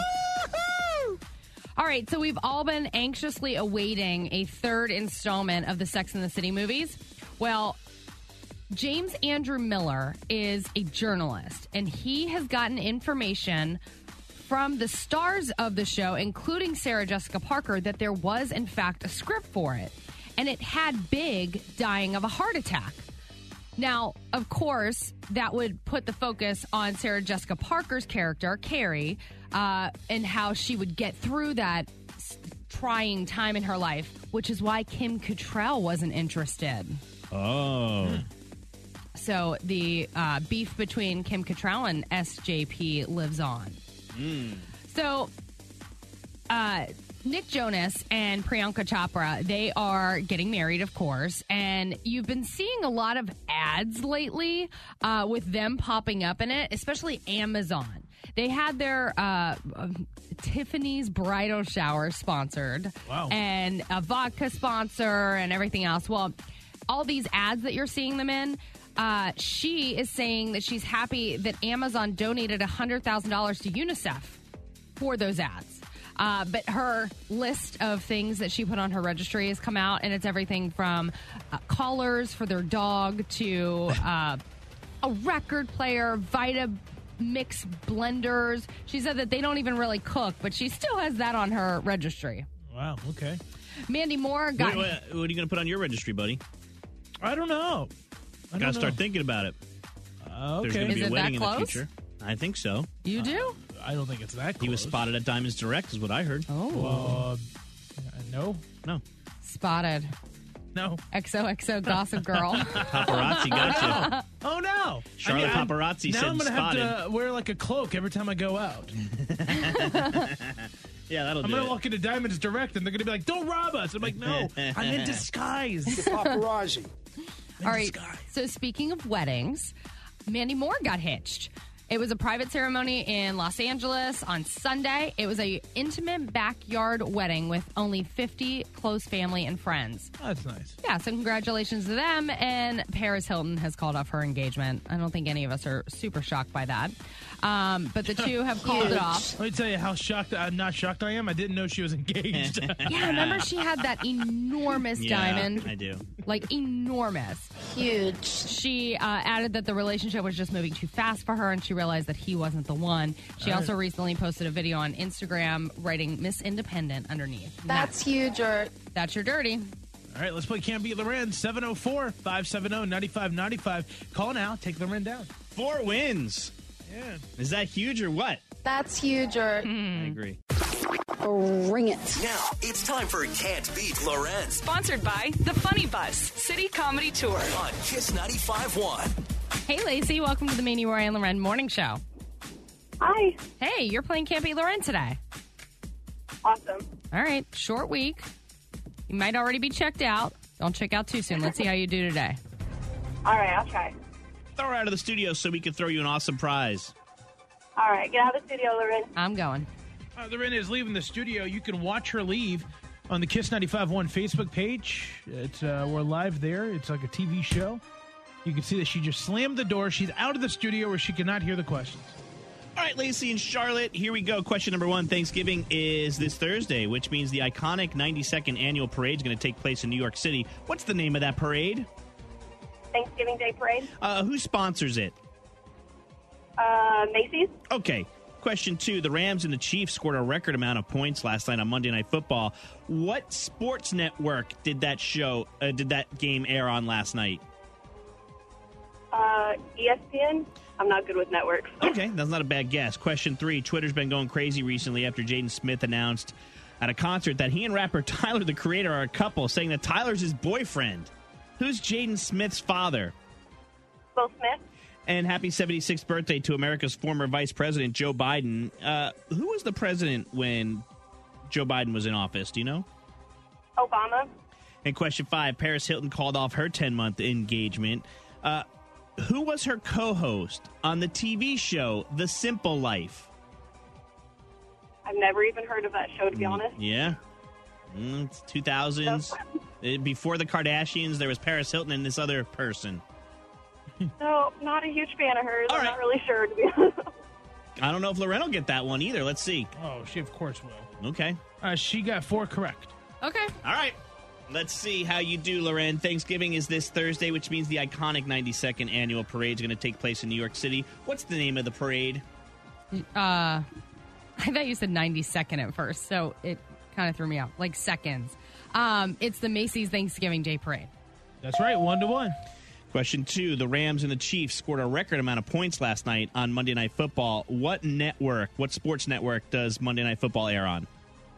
All right, so we've all been anxiously awaiting a third installment of the Sex and the City movies. Well, James Andrew Miller is a journalist, and he has gotten information from the stars of the show, including Sarah Jessica Parker, that there was, in fact, a script for it. And it had Big dying of a heart attack. Now, of course, that would put the focus on Sarah Jessica Parker's character, Carrie, and how she would get through that trying time in her life, which is why Kim Cattrall wasn't interested. Oh. So the beef between Kim Cattrall and SJP lives on. So Nick Jonas and Priyanka Chopra, they are getting married, of course, and you've been seeing a lot of ads lately with them popping up in it, especially Amazon. They had their Tiffany's bridal shower sponsored. Wow. And a vodka sponsor and everything else. Well, all these ads that you're seeing them in, she is saying that she's happy that Amazon donated $100,000 to UNICEF for those ads. But her list of things that she put on her registry has come out, and it's everything from collars for their dog to a record player, Vitamix blenders. She said that they don't even really cook, but she still has that on her registry. Wow, okay. Mandy Moore got... What are you going to put on your registry, buddy? I don't know. Got to start thinking about it. Okay. There's going to be Is a it wedding that in the close? future. I think so. You do? I don't think it's that close. He was spotted at Diamonds Direct, is what I heard. Oh. No. No. Spotted. No. XOXO Gossip Girl. Paparazzi got you. Oh, no. Charlotte Paparazzi now said I'm going to spotted. have to wear like a cloak every time I go out. Yeah, that'll I'm do going it. to walk into Diamonds Direct, and they're going to be like, don't rob us. I'm like, no, I'm in disguise. Paparazzi. All right. So speaking of weddings, Mandy Moore got hitched. It was a private ceremony in Los Angeles on Sunday. It was a intimate backyard wedding with only 50 close family and friends. That's nice. Yeah, so congratulations to them. And Paris Hilton has called off her engagement. I don't think any of us are super shocked by that. But the two have called it off. Let me tell you how not shocked I am. I didn't know she was engaged. Yeah, remember she had that enormous diamond? I do. Like enormous. Huge. She added that the relationship was just moving too fast for her, and she realized that he wasn't the one. She also recently posted a video on Instagram writing Miss Independent underneath. That's huge, or that's your dirty. All right, let's play Can't Beat Loren. 704-570-9595. Call now. Take Loren down. 4 wins. Yeah. Is that huge or what? that's huge, or I agree. Ring it. Now it's time for Can't Beat Lorenz Sponsored by The Funny Bus City Comedy Tour on Kiss 95.1. Hey, Lacey. Welcome to the Mandy, Roy, and Loren Morning Show. Hi. Hey, you're playing Can't Beat Loren today. Awesome. All right, short week. You might already be checked out. Don't check out too soon. Let's see how you do today. All right, I'll try. Throw her out of the studio so we can throw you an awesome prize. All right, get out of the studio, Loren. I'm going. Loren is leaving the studio. You can watch her leave on the Kiss 95.1 Facebook page. It's we're live there. It's like a TV show. You can see that she just slammed the door. She's out of the studio where she cannot hear the questions. All right, Lacey and Charlotte, here we go. Question number 1. Thanksgiving is this Thursday, which means the iconic 92nd annual parade is going to take place in New York City. What's the name of that parade? Thanksgiving Day Parade. Who sponsors it? Macy's. Okay. Question 2. The Rams and the Chiefs scored a record amount of points last night on Monday Night Football. What sports network did that game air on last night? ESPN. I'm not good with networks. Okay, that's not a bad guess. Question 3. Twitter's been going crazy recently after Jaden Smith announced at a concert that he and rapper Tyler, the Creator, are a couple, saying that Tyler's his boyfriend. Who's Jaden Smith's father? Will Smith. And happy 76th birthday to America's former Vice President, Joe Biden. Who was the president when Joe Biden was in office? Do you know? Obama. And question 5. Paris Hilton called off her 10-month engagement. Who was her co-host on the TV show The Simple Life? I've never even heard of that show, to be honest. Yeah. It's 2000s. Before the Kardashians, there was Paris Hilton and this other person. No, not a huge fan of hers. All I'm right. not really sure, to be honest. I don't know if Loren will get that one either. Let's see. Oh, she of course will. Okay. She got 4 correct. Okay. All right. Let's see how you do, Loren. Thanksgiving is this Thursday, which means the iconic 92nd annual parade is going to take place in New York City. What's the name of the parade? I thought you said 92nd at first, so it kind of threw me out. Like seconds. It's the Macy's Thanksgiving Day Parade. That's right, 1-1. Question 2. The Rams and the Chiefs scored a record amount of points last night on Monday Night Football. What sports network does Monday Night Football air on?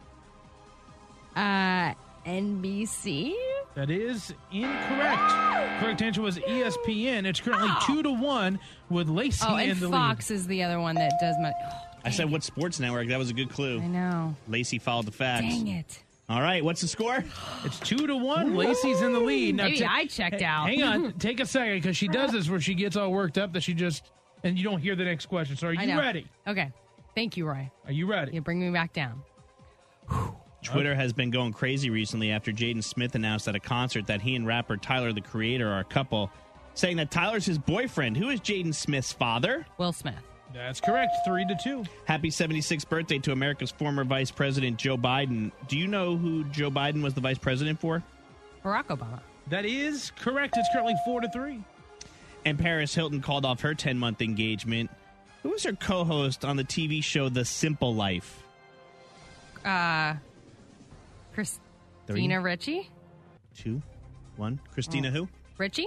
NBC? That is incorrect. Correct answer was ESPN. It's currently 2-1 with Lacey Oh, and in the Fox is the other one that does my... I said, what sports network? That was a good clue. I know. Lacey followed the facts. Dang it. All right, what's the score? It's 2-1. Lacey's in the lead. Now, Maybe I checked out. Hang on. Take a second, because she does this where she gets all worked up that she just, and you don't hear the next question. So are you ready? Okay. Thank you, Roy. Are you ready? You bring me back down. Twitter has been going crazy recently after Jaden Smith announced at a concert that he and rapper Tyler, the Creator, are a couple, saying that Tyler's his boyfriend. Who is Jaden Smith's father? Will Smith. That's correct. 3-2. Happy 76th birthday to America's former Vice President Joe Biden. Do you know who Joe Biden was the vice president for? Barack Obama. That is correct. It's currently 4-3. And Paris Hilton called off her 10-month engagement. Who was her co-host on the TV show The Simple Life? Christina Ricci. 2, 1. Christina who? Ricci?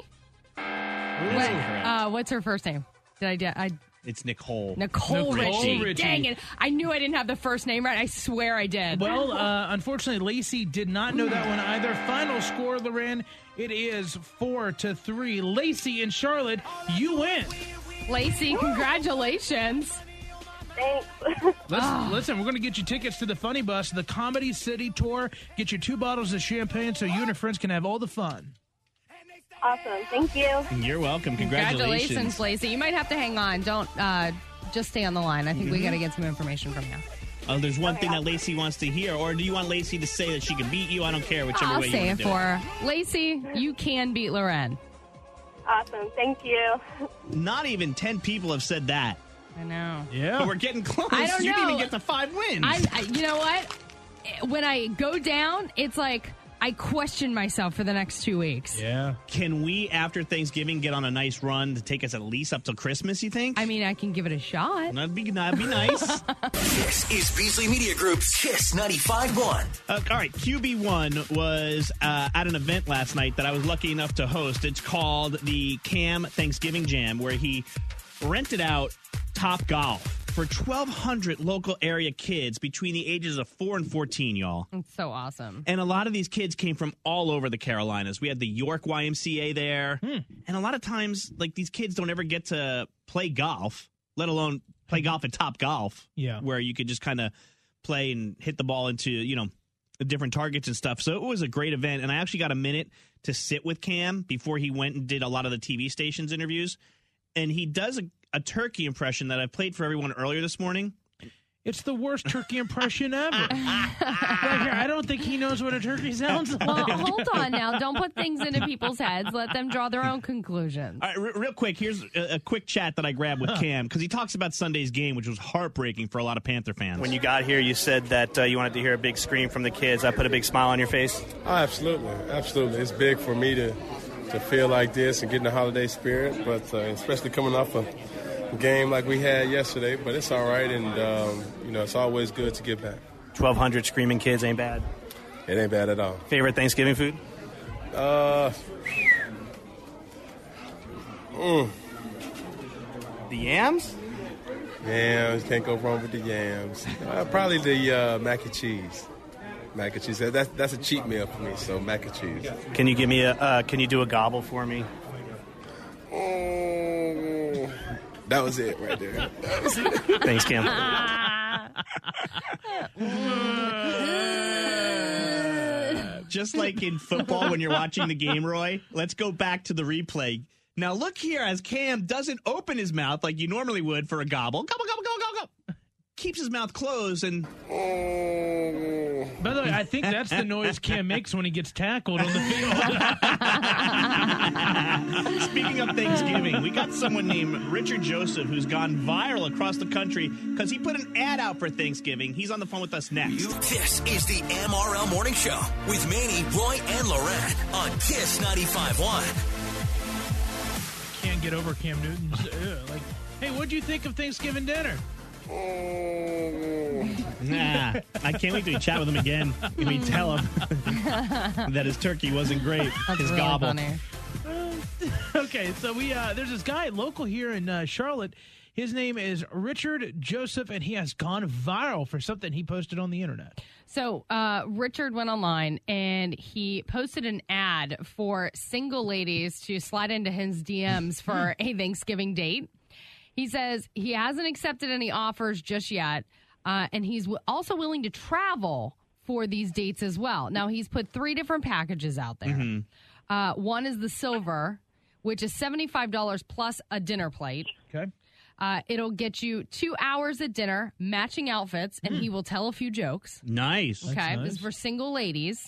Correct. What's her first name? It's Nicole. Nicole Richie. Dang it. I knew I didn't have the first name right. I swear I did. Well, unfortunately, Lacey did not know that one either. Final score, Loren, it is 4-3. Lacey and Charlotte, you win. Lacey, congratulations. Thanks. Listen, we're going to get you tickets to the Funny Bus, the Comedy City Tour. Get you 2 bottles of champagne so you and your friends can have all the fun. Awesome. Thank you. You're welcome. Congratulations, Lacey. You might have to hang on. Don't just stay on the line. I think we got to get some information from you. There's one thing that Lacey wants to hear, or do you want Lacey to say that she can beat you? I don't care, whichever way you want to do it. I'll say it for her. Lacey, you can beat Loren. Awesome. Thank you. Not even 10 people have said that. I know. Yeah. But we're getting close. I don't know. You didn't even get to 5 wins. You know what? When I go down, it's like I question myself for the next 2 weeks. Yeah. Can we, after Thanksgiving, get on a nice run to take us at least up till Christmas, you think? I mean, I can give it a shot. That'd be nice. This is Beasley Media Group's Kiss 95.1. All right, QB1 was at an event last night that I was lucky enough to host. It's called the Cam Thanksgiving Jam, where he rented out Top Golf for 1,200 local area kids between the ages of 4 and 14, y'all. It's so awesome. And a lot of these kids came from all over the Carolinas. We had the York YMCA there. And a lot of times, like, these kids don't ever get to play golf, let alone play golf at Top Golf. Yeah. Where you could just kind of play and hit the ball into, different targets and stuff. So it was a great event. And I actually got a minute to sit with Cam before he went and did a lot of the TV stations interviews. And he does a turkey impression that I played for everyone earlier this morning. It's the worst turkey impression ever. I don't think he knows what a turkey sounds like. Well, hold on now. Don't put things into people's heads. Let them draw their own conclusions. All right, real quick, here's a quick chat that I grabbed with Cam, because he talks about Sunday's game, which was heartbreaking for a lot of Panther fans. When you got here, you said that you wanted to hear a big scream from the kids. I put a big smile on your face. Oh, absolutely. It's big for me to feel like this and get in the holiday spirit, but especially coming off a game like we had yesterday. But it's all right, and it's always good to get back. 1,200 screaming kids ain't bad. It ain't bad at all. Favorite Thanksgiving food? The yams? Yams, can't go wrong with the yams. Probably the mac and cheese. Mac and cheese. That's a cheat meal for me. So mac and cheese. Can you give me can you do a gobble for me? That was it right there. Thanks, Cam. Just like in football when you're watching the game, Roy, let's go back to the replay. Now look here as Cam doesn't open his mouth like you normally would for a gobble. Gobble, gobble, gobble, gobble, gobble. Keeps his mouth closed and... By the way, I think that's the noise Cam makes when he gets tackled on the field. Speaking of Thanksgiving, we got someone named Richard Joseph who's gone viral across the country because he put an ad out for Thanksgiving. He's on the phone with us next. This is the MRL Morning Show with Manny, Roy, and Loren on Kiss 95.1. Can't get over Cam Newton's hey, what'd you think of Thanksgiving dinner? Nah, I can't wait to chat with him again. Can we tell him that his turkey wasn't great? That's his really gobble. funny. Okay, so there's this guy local here in Charlotte. His name is Richard Joseph, and he has gone viral for something he posted on the internet. So Richard went online and he posted an ad for single ladies to slide into his DMs for a Thanksgiving date. He says he hasn't accepted any offers just yet, and he's also willing to travel for these dates as well. Now, he's put 3 different packages out there. Mm-hmm. One is the silver, which is $75 plus a dinner plate. Okay. It'll get you 2 hours at dinner, matching outfits, and he will tell a few jokes. Nice. Okay, this is for single ladies.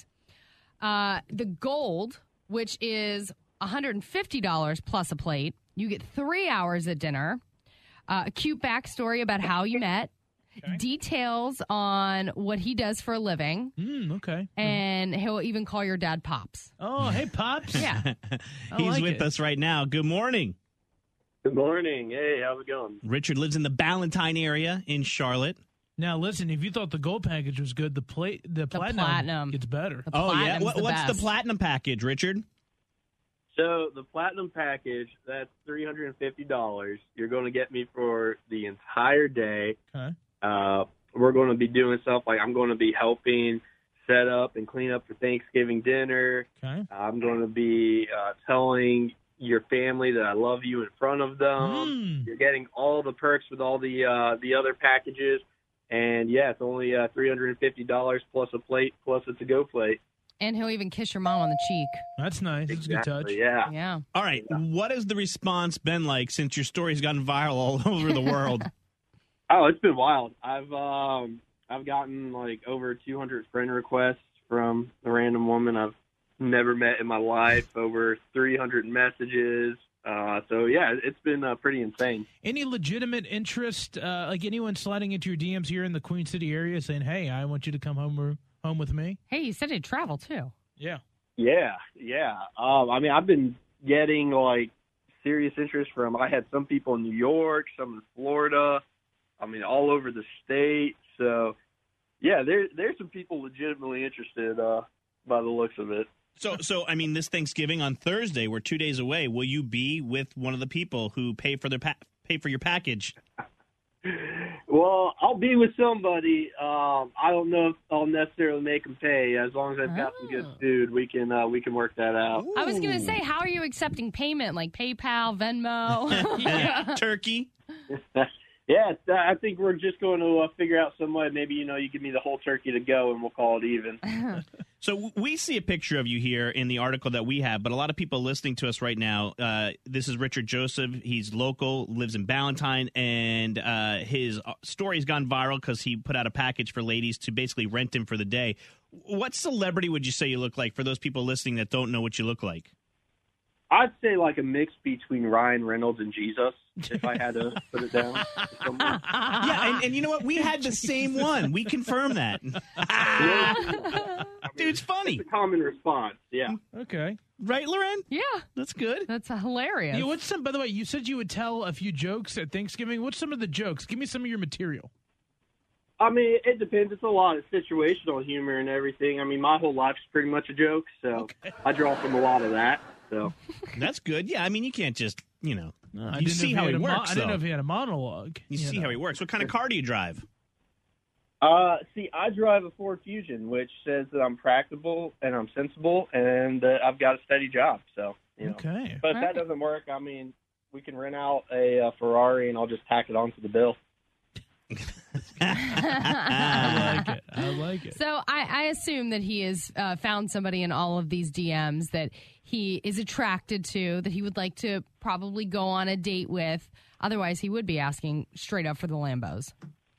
The gold, which is $150 plus a plate. You get 3 hours at dinner. A cute backstory about how you met. Okay. Details on what he does for a living. Okay. And he'll even call your dad Pops. Oh, hey, Pops. Yeah. He's with us right now. Good morning. Good morning. Hey, how's it going? Richard lives in the Ballantyne area in Charlotte. Now, listen, if you thought the gold package was good, the platinum gets better. Yeah. What's the platinum package, Richard? So the platinum package, that's $350. You're going to get me for the entire day. Okay. We're going to be doing stuff like I'm going to be helping set up and clean up for Thanksgiving dinner. Okay. I'm going to be telling your family that I love you in front of them. You're getting all the perks with all the other packages. And, yeah, it's only $350 plus a plate plus a to-go plate. And he'll even kiss your mom on the cheek. That's nice. That's a good touch. Yeah. Yeah. All right. What has the response been like since your story's gotten viral all over the world? Oh, it's been wild. I've gotten like over 200 friend requests from a random woman I've never met in my life, over 300 messages. So, yeah, it's been pretty insane. Any legitimate interest, like anyone sliding into your DMs here in the Queen City area saying, hey, I want you to come home with me? Hey, you said he'd travel, too. Yeah. Yeah. I mean, I've been getting, like, serious interest from, I had some people in New York, some in Florida, I mean, all over the state. So, yeah, there's some people legitimately interested by the looks of it. So I mean, this Thanksgiving on Thursday, we're 2 days away. Will you be with one of the people who pay for your package? Well, I'll be with somebody. I don't know if I'll necessarily make them pay. As long as I've got some good food, we can work that out. I was going to say, how are you accepting payment? Like PayPal, Venmo? Yeah, turkey? Yeah, I think we're just going to figure out some way. Maybe, you give me the whole turkey to go, and we'll call it even. So we see a picture of you here in the article that we have, but a lot of people listening to us right now, this is Richard Joseph. He's local, lives in Ballantyne, and his story's gone viral because he put out a package for ladies to basically rent him for the day. What celebrity would you say you look like for those people listening that don't know what you look like? I'd say like a mix between Ryan Reynolds and Jesus, if I had to put it down. Yeah, and you know what? We had the same one. We confirmed that. Dude, it's funny. It's a common response, yeah. Okay. Right, Loren? Yeah. That's good. That's hilarious. Yeah, by the way, you said you would tell a few jokes at Thanksgiving. What's some of the jokes? Give me some of your material. I mean, it depends. It's a lot of situational humor and everything. I mean, my whole life's pretty much a joke, so I draw from a lot of that. So that's good. Yeah, I mean, you can't just, you you see how he works. I didn't know if he had a monologue. You see how he works. What kind of car do you drive? See, I drive a Ford Fusion, which says that I'm practical and I'm sensible and that I've got a steady job. So, Okay. But if that doesn't work, I mean, we can rent out a Ferrari and I'll just tack it onto the bill. I like it. So I assume that he has found somebody in all of these DMs that he is attracted to, that he would like to probably go on a date with. Otherwise, he would be asking straight up for the Lambos.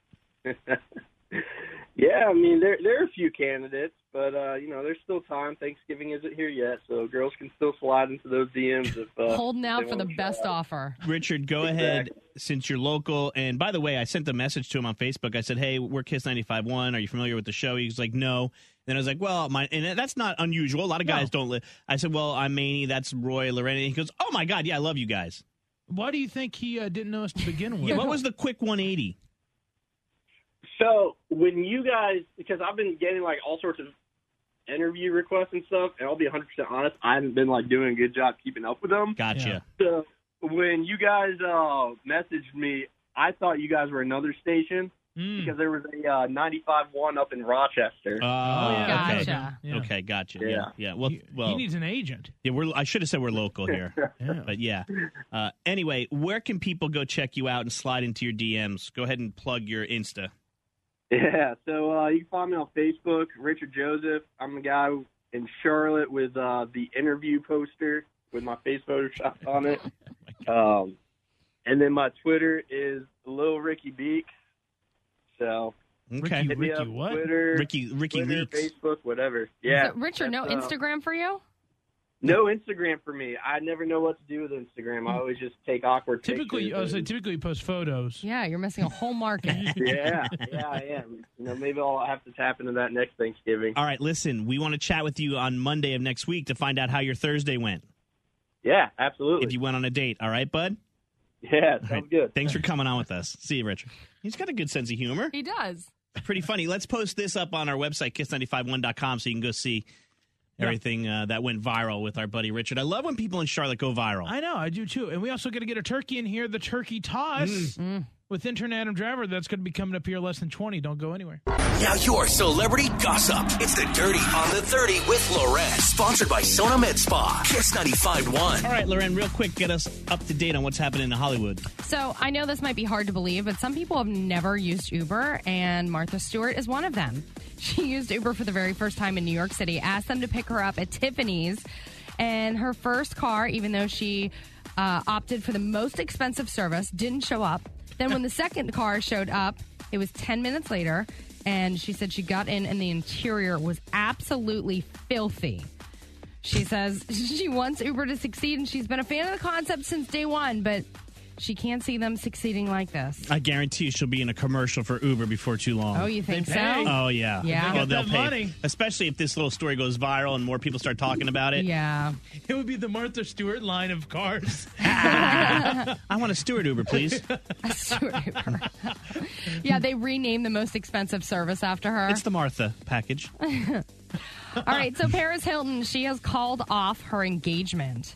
Yeah, I mean, there are a few candidates, but, there's still time. Thanksgiving isn't here yet, so girls can still slide into those DMs. If holding out for the best offer. Richard, go ahead, since you're local. And by the way, I sent a message to him on Facebook. I said, hey, we're Kiss 95.1. Are you familiar with the show? He was like, no. Then I was like, well, and that's not unusual. A lot of guys don't live. I said, well, I'm Maney. That's Roy, Lorena. He goes, oh, my God, yeah, I love you guys. Why do you think he didn't know us to begin with? Yeah, what was the quick 180? So when you guys, because I've been getting like all sorts of interview requests and stuff, and I'll be 100% honest, I haven't been like doing a good job keeping up with them. Gotcha. So when you guys messaged me, I thought you guys were another station. because there was a 95-1 up in Rochester. Gotcha. Okay, gotcha. Yeah. Well, he needs an agent. Yeah, I should have said we're local here. Yeah. But yeah. Anyway, where can people go check you out and slide into your DMs? Go ahead and plug your Insta. Yeah, so you can find me on Facebook, Richard Joseph. I'm the guy in Charlotte with the interview poster with my face photoshopped on it. And then my Twitter is Lil Ricky Beaks. So Okay. hit me up, what? Twitter, Ricky Twitter, Leaks. Facebook, whatever. Yeah. So, Richard, no Instagram for you? No Instagram for me. I never know what to do with Instagram. I always just take awkward Typically, pictures. typically you post photos. Yeah, you're missing a whole market. Yeah, I am. Maybe I'll have to tap into that next Thanksgiving. All right, listen, we want to chat with you on Monday of next week to find out how your Thursday went. Yeah, absolutely. If you went on a date. All right, bud? Yeah, sounds good. Thanks for coming on with us. See you, Richard. He's got a good sense of humor. He does. Pretty funny. Let's post this up on our website, kiss951.com, so you can go see everything that went viral with our buddy Richard. I love when people in Charlotte go viral. I know, I do too. And we also got to get a turkey in here, the turkey toss with intern Adam Driver. That's going to be coming up here less than 20. Don't go anywhere. Now your celebrity gossip. It's the Dirty on the 30 with Loren. Sponsored by Sona Med Spa. Kiss 95.1. All right, Loren, real quick, get us up to date on what's happening in Hollywood. So I know this might be hard to believe, but some people have never used Uber, and Martha Stewart is one of them. She used Uber for the very first time in New York City, asked them to pick her up at Tiffany's, and her first car, even though she opted for the most expensive service, didn't show up. Then when the second car showed up, it was 10 minutes later, and she said she got in and the interior was absolutely filthy. She says she wants Uber to succeed, and she's been a fan of the concept since day one, but she can't see them succeeding like this. I guarantee you she'll be in a commercial for Uber before too long. Oh, you think so? Oh, yeah. Yeah. Well, they'll that pay. money. Especially if this little story goes viral and more people start talking about it. Yeah. It would be the Martha Stewart line of cars. I want a Stewart Uber, please. A Stewart Uber. Yeah, they renamed the most expensive service after her. It's the Martha package. All right, so Paris Hilton, she has called off her engagement.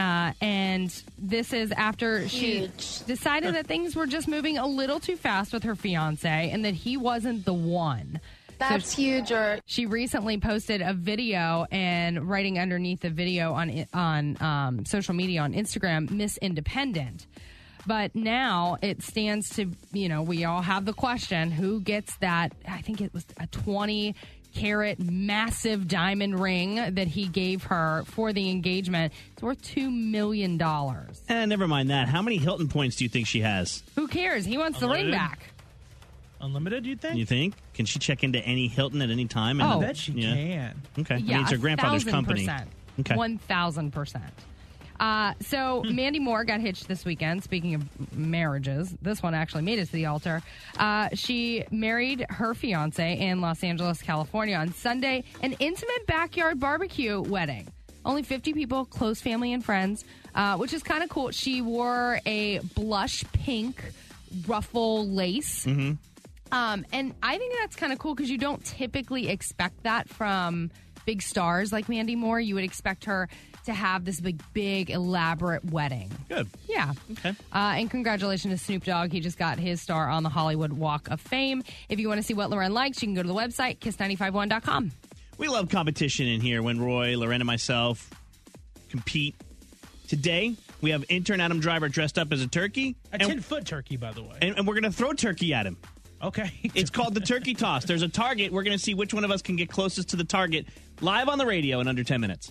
And this is after she decided that things were just moving a little too fast with her fiance and that he wasn't the one. That's huge. She recently posted a video, and writing underneath the video on social media on Instagram, Miss Independent. But now it stands to, we all have the question, who gets that? I think it was a 20-carat massive diamond ring that he gave her for the engagement. It's worth $2 million. Never mind that. How many Hilton points do you think she has? Who cares? He wants the ring back. Unlimited, you think? You think? Can she check into any Hilton at any time? I bet she can. Okay. Yeah, it's her grandfather's company. 1,000%. Okay. 1,000%. So Mandy Moore got hitched this weekend. Speaking of marriages, this one actually made it to the altar. She married her fiance in Los Angeles, California on Sunday, an intimate backyard barbecue wedding. Only 50 people, close family and friends, which is kind of cool. She wore a blush pink ruffle lace. Mm-hmm. And I think that's kind of cool because you don't typically expect that from big stars like Mandy Moore. You would expect her to have this big, elaborate wedding. Good. Yeah. Okay. And congratulations to Snoop Dogg. He just got his star on the Hollywood Walk of Fame. If you want to see what Loren likes, you can go to the website, kiss951.com. We love competition in here when Roy, Loren, and myself compete. Today, we have intern Adam Driver dressed up as a turkey. A 10-foot turkey, by the way. And we're going to throw turkey at him. Okay. It's called the turkey toss. There's a target. We're going to see which one of us can get closest to the target live on the radio in under 10 minutes.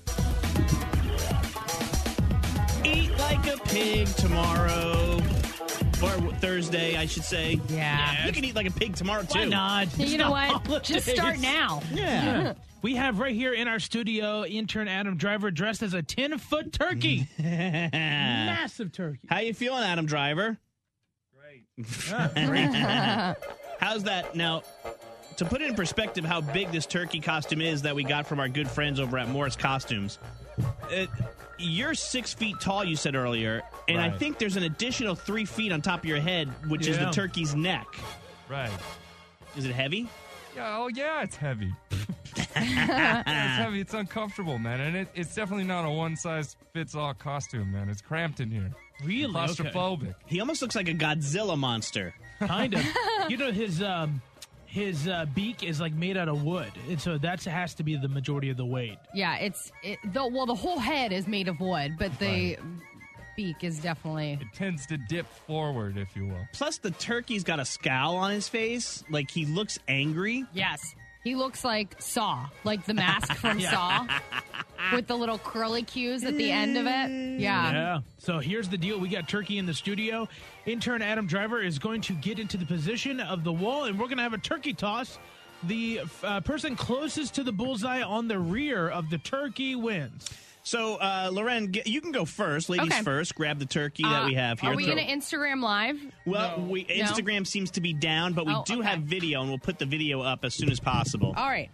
Eat like a pig tomorrow. Or Thursday, I should say. Yeah. You can eat like a pig tomorrow, too. Why not? You know what? Just start now. Yeah. We have right here in our studio intern Adam Driver dressed as a 10-foot turkey. Massive turkey. How you feeling, Adam Driver? Great. How's that? Now, to put it in perspective how big this turkey costume is that we got from our good friends over at Morris Costumes, you're 6 feet tall, you said earlier, and I think there's an additional 3 feet on top of your head, which is the turkey's neck. Right. Is it heavy? Yeah, yeah, it's heavy. Yeah, it's heavy. It's uncomfortable, man. And it's definitely not a one-size-fits-all costume, man. It's cramped in here. Really? Claustrophobic. He almost looks like a Godzilla monster. Kind of. You know, his beak is like made out of wood, and so that has to be the majority of the weight. Yeah, the whole head is made of wood, but the beak is definitely... It tends to dip forward, if you will. Plus, the turkey's got a scowl on his face. Like, he looks angry. Yes. He looks like Saw, like the mask from Saw, with the little curly cues at the end of it. Yeah. So here's the deal. We got turkey in the studio. Intern Adam Driver is going to get into the position of the wall, and we're going to have a turkey toss. The person closest to the bullseye on the rear of the turkey wins. So, Loren, you can go first. Ladies first. Grab the turkey that we have here. Are we going to Instagram Live? Well, Instagram seems to be down, but we do have video, and we'll put the video up as soon as possible. All right.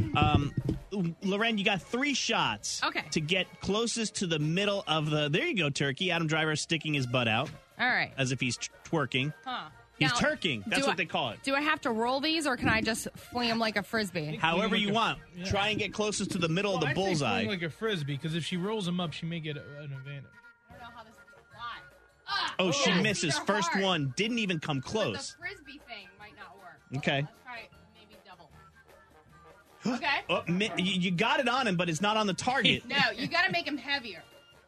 Loren, you got 3 shots to get closest to the middle of the... There you go, turkey. Adam Driver sticking his butt out. All right. As if he's twerking. Huh. He's Now, turking. That's what they call it. Do I have to roll these, or can I just fling them like a Frisbee? However you want. Yeah. Try and get closest to the middle of the bullseye. I think like a Frisbee, because if she rolls them up, she may get an advantage. I don't know how this is Oh, she misses. First one didn't even come close. The Frisbee thing might not work. Okay. Let's try maybe double. Okay. You got it on him, but it's not on the target. No, you got to make him heavier.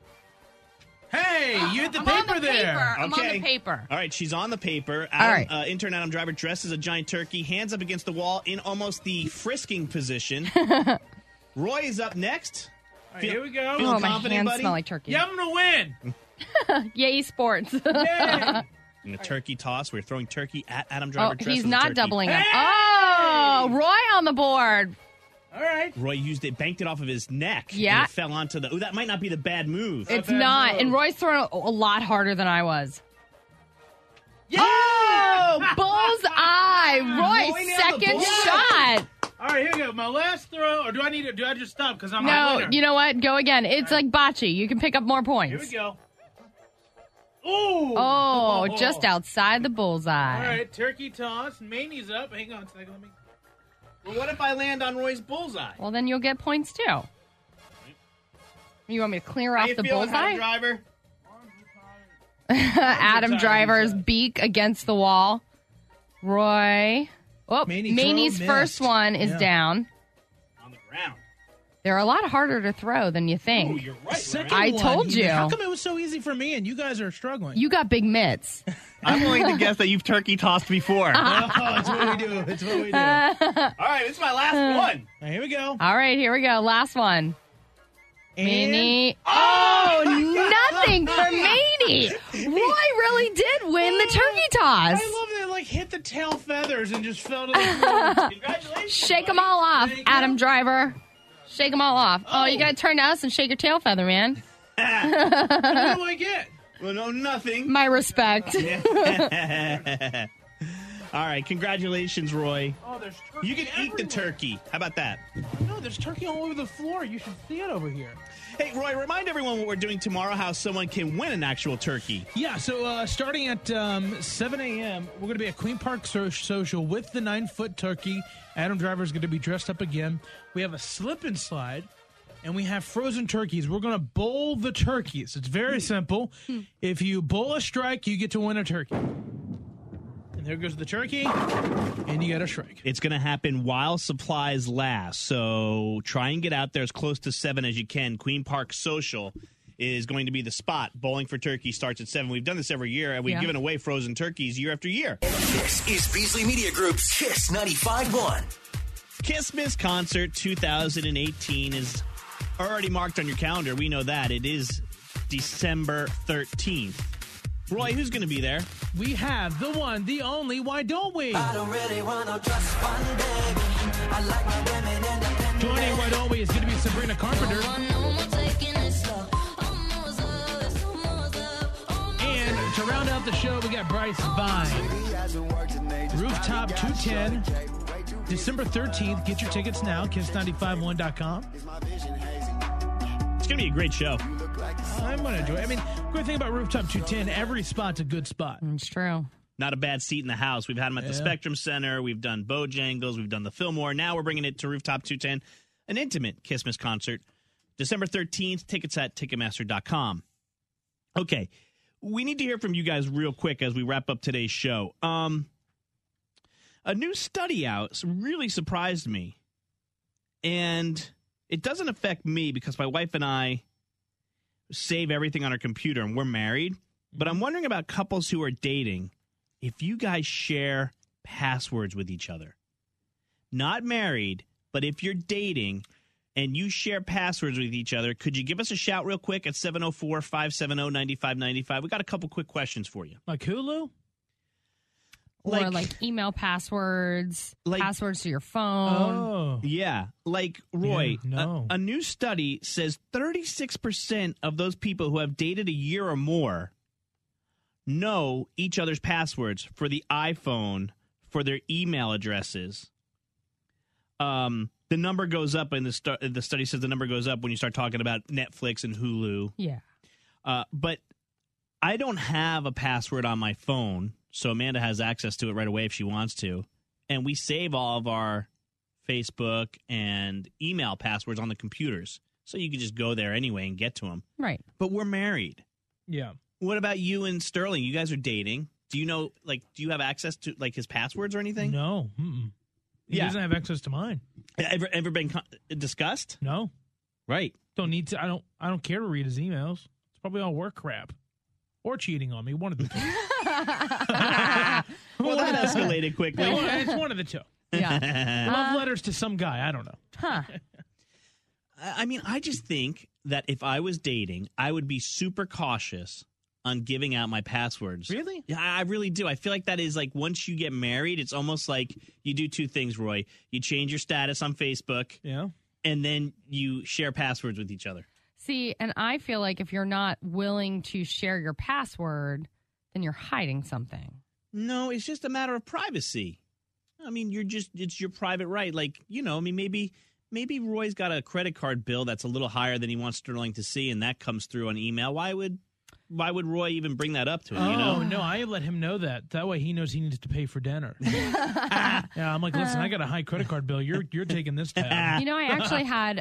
Hey, you hit the paper there. I'm on the paper. All right, she's on the paper. All right. Intern Adam Driver dressed as a giant turkey, hands up against the wall in almost the frisking position. Roy is up next. All right, here we go. Feeling my confident, hands buddy? smell like turkey. Yeah, I'm going to win. Yay, sports. Yay. In a turkey toss, we're throwing turkey at Adam Driver. He's as a not turkey. doubling up. Oh, Roy on the board. All right. Roy banked it off of his neck. Yeah. And it fell onto the... Ooh, that might not be the bad move. It's not. And Roy's throwing a lot harder than I was. Yeah! Oh, bullseye. Roy, second shot. All right, here we go. My last throw, or do I just stop because I'm a No, winner? you know what? Go again. It's like bocce. You can pick up more points. Here we go. Ooh! Oh, just outside the bullseye. All right, turkey toss. Maney's up. Hang on a second. Let me... Well, what if I land on Roy's bullseye? Well, then you'll get points, too. You want me to clear off the bullseye? Adam Driver? Adam Driver's beak against the wall. Roy. Oh, Maney's first one is down. On the ground. They're a lot harder to throw than you think. Oh, you're right. Second I one, told you. How come it was so easy for me and you guys are struggling? You got big mitts. I'm willing to guess that you've turkey tossed before. It's what we do. It's what we do. All right, this is my last one. Right, here we go. All right, here we go. Last one. And... Maney. Oh, nothing for Maney. Roy really did win the turkey toss. I love that it like hit the tail feathers and just fell to the floor. Congratulations. Shake them all off, Adam Driver. Shake them all off. Oh, you got to turn to us and shake your tail feather, man. What do I get? Well, no, nothing. My respect. All right, congratulations, Roy. Oh, there's turkey You can eat the turkey. How about that? No, there's turkey all over the floor. You should see it over here. Hey, Roy, remind everyone what we're doing tomorrow, how someone can win an actual turkey. Yeah, so starting at 7 a.m., we're going to be at Queen Park Social with the 9-foot turkey. Adam Driver's going to be dressed up again. We have a slip and slide, and we have frozen turkeys. We're going to bowl the turkeys. It's very simple. If you bowl a strike, you get to win a turkey. And there goes the turkey, and you get a strike. It's going to happen while supplies last, so try and get out there as close to 7 as you can. Queen Park Social is going to be the spot. Bowling for Turkey starts at 7. We've done this every year, and we've given away frozen turkeys year after year. This is Beasley Media Group's Kiss 95.1. Kissmas Concert 2018 is already marked on your calendar. We know that. It is December 13th. Roy, who's going to be there? We have the one, the only, why don't we? I don't really want no just one baby. I like my women independent. Joining Why Don't We is going to be Sabrina Carpenter. And to round out the show, we got Bryce Vine. Rooftop 210, December 13th. Get your tickets now, kiss951.com. It's going to be a great show. I'm going to enjoy it. I mean, great thing about Rooftop 210, every spot's a good spot. It's true. Not a bad seat in the house. We've had them at the Spectrum Center. We've done Bojangles. We've done the Fillmore. Now we're bringing it to Rooftop 210, an intimate Kissmas concert. December 13th, tickets at Ticketmaster.com. Okay, we need to hear from you guys real quick as we wrap up today's show. A new study out really surprised me. And it doesn't affect me because my wife and I save everything on our computer and we're married. But I'm wondering about couples who are dating, if you guys share passwords with each other. Not married, but if you're dating and you share passwords with each other, could you give us a shout real quick at 704-570-9595? We got a couple quick questions for you. Like Hulu? Or like email passwords, passwords to your phone. Oh. Yeah. Like, Roy, Yeah, no. a new study says 36% of those people who have dated a year or more know each other's passwords for the iPhone, for their email addresses. The number goes up, and the study says the number goes up when you start talking about Netflix and Hulu. Yeah. But I don't have a password on my phone, so Amanda has access to it right away if she wants to. And we save all of our Facebook and email passwords on the computers, so you can just go there anyway and get to them. Right. But we're married. Yeah. What about you and Sterling? You guys are dating. Do you know, do you have access to, his passwords or anything? No. Mm-mm. He doesn't have access to mine. Ever been discussed? No. Right. Don't need to. I don't care to read his emails. It's probably all work crap. Or cheating on me. One of the two. Well, that escalated quickly. Yeah, it's one of the two. Yeah. Love letters to some guy. I don't know. Huh. I mean, I just think that if I was dating, I would be super cautious on giving out my passwords. Really? Yeah, I really do. I feel like that is once you get married, it's almost like you do two things, Roy. You change your status on Facebook. Yeah. And then you share passwords with each other. See, and I feel like if you're not willing to share your password, then you're hiding something. No, it's just a matter of privacy. I mean, it's your private right. Maybe Roy's got a credit card bill that's a little higher than he wants Sterling to see, and that comes through on email. Why would Roy even bring that up to him? Oh, no, I let him know that. That way he knows he needs to pay for dinner. Yeah, I'm like, listen, I got a high credit card bill. You're taking this tab. You know, I actually had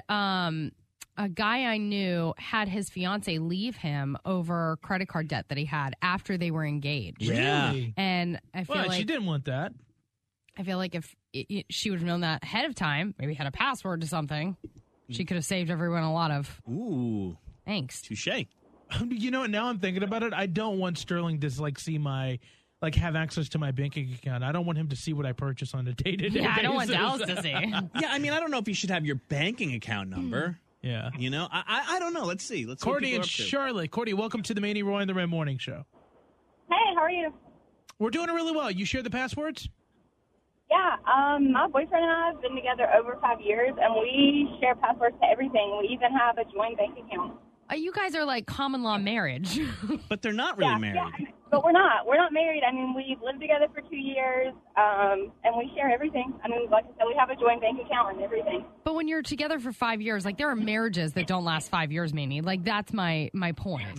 a guy I knew had his fiance leave him over credit card debt that he had after they were engaged. Yeah. Really? And I feel Well, she didn't want that. I feel like if she would have known that ahead of time, maybe had a password to something, she could have saved everyone a lot of angst. Touche. You know what? Now I'm thinking about it. I don't want Sterling to see my have access to my banking account. I don't want him to see what I purchase on a day-to-day Yeah, I don't want basis. Dallas to see. Yeah, I mean, I don't know if you should have your banking account number. Yeah. You know, I don't know. Let's see. Let's see what Courtney people and are up to. Charlotte. Courtney, welcome to the Manny Roy and the Red Morning Show. Hey, how are you? We're doing really well. You share the passwords? Yeah, my boyfriend and I have been together over 5 years, and we share passwords to everything. We even have a joint bank account. You guys are like common law marriage. But they're not really married. Yeah, but we're not. We're not married. I mean, we've lived together for 2 years, and we share everything. I mean, like I said, we have a joint bank account and everything. But when you're together for 5 years, there are marriages that don't last 5 years, Manny. That's my point.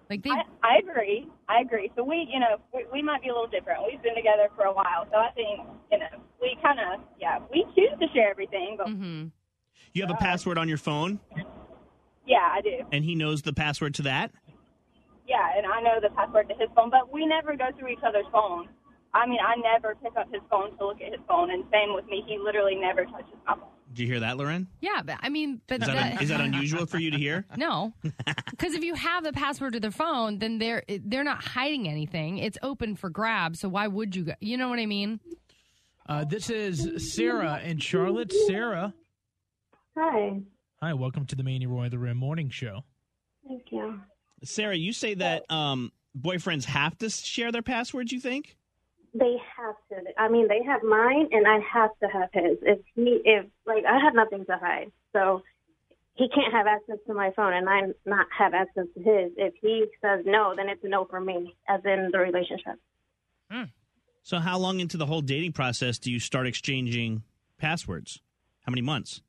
I agree. I agree. So we might be a little different. We've been together for a while, so I think, we kind of, we choose to share everything. But You have a password on your phone? Yeah, I do. And he knows the password to that? Yeah, and I know the password to his phone, but we never go through each other's phone. I mean, I never pick up his phone to look at his phone, and same with me. He literally never touches my phone. Did you hear that, Loren? Yeah, but I mean, Is that unusual for you to hear? No, because if you have the password to their phone, then they're not hiding anything. It's open for grabs. So why would you go? You know what I mean? This is Sarah and Charlotte. Sarah. Hi. Hi, welcome to the Manny Roy the Rim Morning Show. Thank you. Sarah, you say that boyfriends have to share their passwords, you think? They have to. I mean, they have mine, and I have to have his. I have nothing to hide, so he can't have access to my phone, and I not have access to his. If he says no, then it's a no for me, as in the relationship. So how long into the whole dating process do you start exchanging passwords? How many months?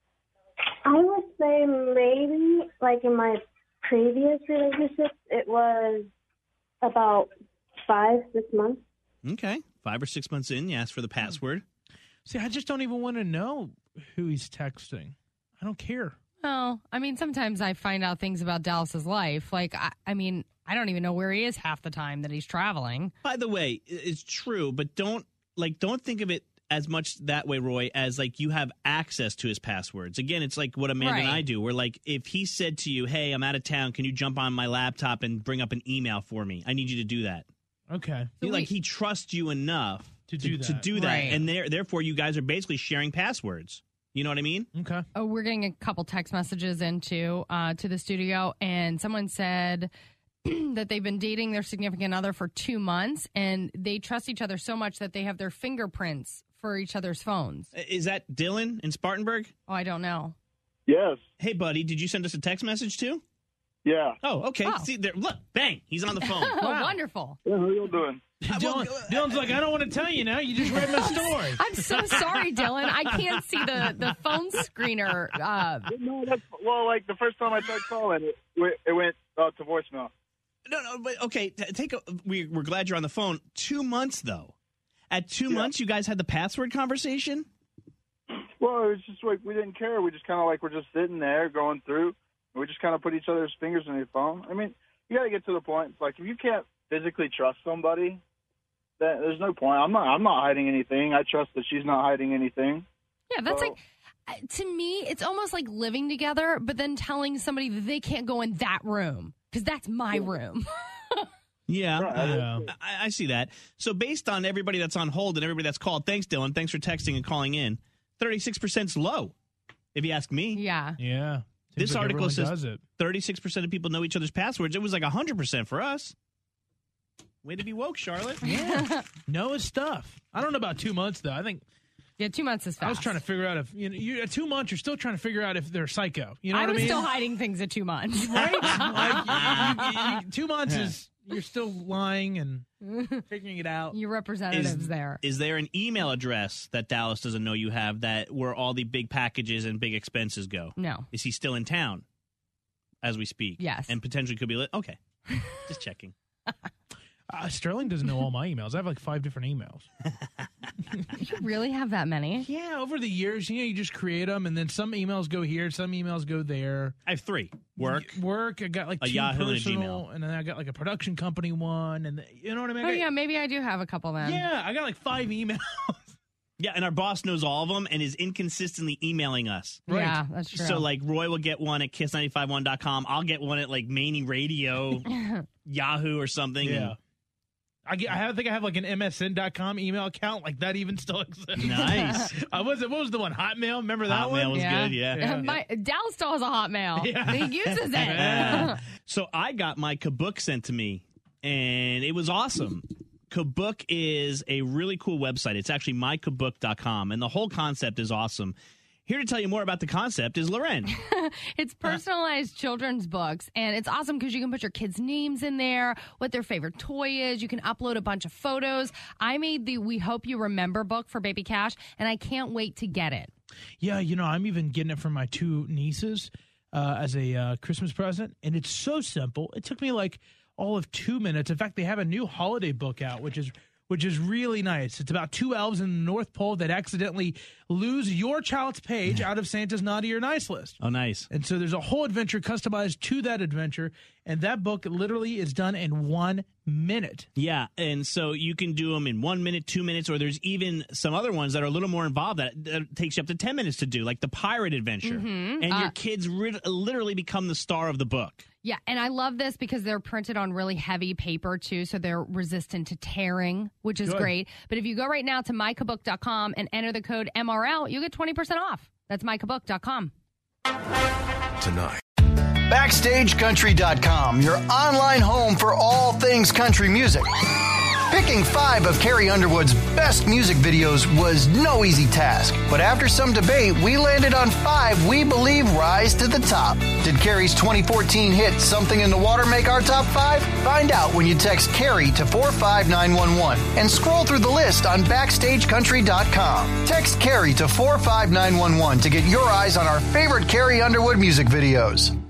I would say maybe, in my previous relationship, it was about 5-6 months. Okay. 5 or 6 months in, you ask for the password. See, I just don't even want to know who he's texting. I don't care. Well, I mean, sometimes I find out things about Dallas's life. I mean, I don't even know where he is half the time that he's traveling. By the way, it's true, but don't think of it as much that way, Roy, as like you have access to his passwords. Again, it's like what Amanda and I do. We're like, if he said to you, hey, I'm out of town, can you jump on my laptop and bring up an email for me? I need you to do that. Okay. He trusts you enough to do that. Right. And therefore, you guys are basically sharing passwords. You know what I mean? Okay. Oh, we're getting a couple text messages into to the studio, and someone said that they've been dating their significant other for 2 months, and they trust each other so much that they have their fingerprints for each other's phones. Is that Dylan in Spartanburg? Oh, I don't know. Yes. Hey, buddy, did you send us a text message too? Yeah. Oh, okay. Oh. See, there. Look, bang, he's on the phone. Oh, wonderful. Yeah, how you doing? Dylan's like, I don't want to tell you now. You just read my story. I'm so sorry, Dylan. I can't see the phone screener. No, like the first time I tried calling, it went to voicemail. No, but okay. We're glad you're on the phone. 2 months though. At 2 months, you guys had the password conversation. Well, it was just like we didn't care. We just kind of like we're just sitting there going through. And we just kind of put each other's fingers in your phone. I mean, you got to get to the point. It's like if you can't physically trust somebody, then there's no point. I'm not hiding anything. I trust that she's not hiding anything. Yeah, that's like, to me, it's almost like living together, but then telling somebody that they can't go in that room because that's my room. Yeah, I see that. So based on everybody that's on hold and everybody that's called, thanks, Dylan. Thanks for texting and calling in. 36% is low, if you ask me. Yeah. Yeah. This like article says does it. 36% of people know each other's passwords. It was like 100% for us. Way to be woke, Charlotte. Yeah. Know his stuff. I don't know about 2 months, though. I think... Yeah, 2 months is fast. I was trying to figure out if, at 2 months, you're still trying to figure out if they're psycho. You know what I mean? I was still hiding things at 2 months. Right? 2 months is, you're still lying and figuring it out. Your representative's there. Is there an email address that Dallas doesn't know you have where all the big packages and big expenses go? No. Is he still in town as we speak? Yes. And potentially could be lit? Okay. Just checking. Sterling doesn't know all my emails. I have like 5 different emails. You really have that many? Yeah, over the years, you just create them, and then some emails go here, some emails go there. I have 3. Work. I got like a 2 Yahoo personal, and then I got like a production company one, and you know what I mean? Oh, yeah, maybe I do have a couple then. Yeah, I got like 5 emails. Yeah, and our boss knows all of them and is inconsistently emailing us. Right. Yeah, that's true. So, like, Roy will get one at kiss951.com. I'll get one at, like, Maney Radio, Yahoo or something. Yeah. I think I have like an MSN.com email account. Like that even still exists. Nice. What was the one? Hotmail? Remember that one? Hotmail was good, yeah. Dallas still has a Hotmail. Yeah. He uses it. Yeah. So I got my Kabook sent to me, and it was awesome. Kabook is a really cool website. It's actually mykabook.com, and the whole concept is awesome. Here to tell you more about the concept is Loren. It's personalized children's books, and it's awesome because you can put your kids' names in there, what their favorite toy is. You can upload a bunch of photos. I made the We Hope You Remember book for Baby Cash, and I can't wait to get it. Yeah, I'm even getting it for my 2 nieces as a Christmas present, and it's so simple. It took me like all of 2 minutes. In fact, they have a new holiday book out, which is really nice. It's about 2 elves in the North Pole that accidentally lose your child's page out of Santa's naughty or nice list. Oh, nice. And so there's a whole adventure customized to that adventure, and that book literally is done in 1 minute. Yeah, and so you can do them in 1 minute, 2 minutes, or there's even some other ones that are a little more involved that takes you up to 10 minutes to do, like the Pirate Adventure. Mm-hmm. And your kids literally become the star of the book. Yeah, and I love this because they're printed on really heavy paper, too, so they're resistant to tearing, which is great. But if you go right now to mykabook.com and enter the code MRL, you'll get 20% off. That's mykabook.com. Tonight. BackstageCountry.com, your online home for all things country music. Picking 5 of Carrie Underwood's best music videos was no easy task, but after some debate, we landed on 5 we believe rise to the top. Did Carrie's 2014 hit Something in the Water make our top 5? Find out when you text Carrie to 45911 and scroll through the list on BackstageCountry.com. Text Carrie to 45911 to get your eyes on our favorite Carrie Underwood music videos.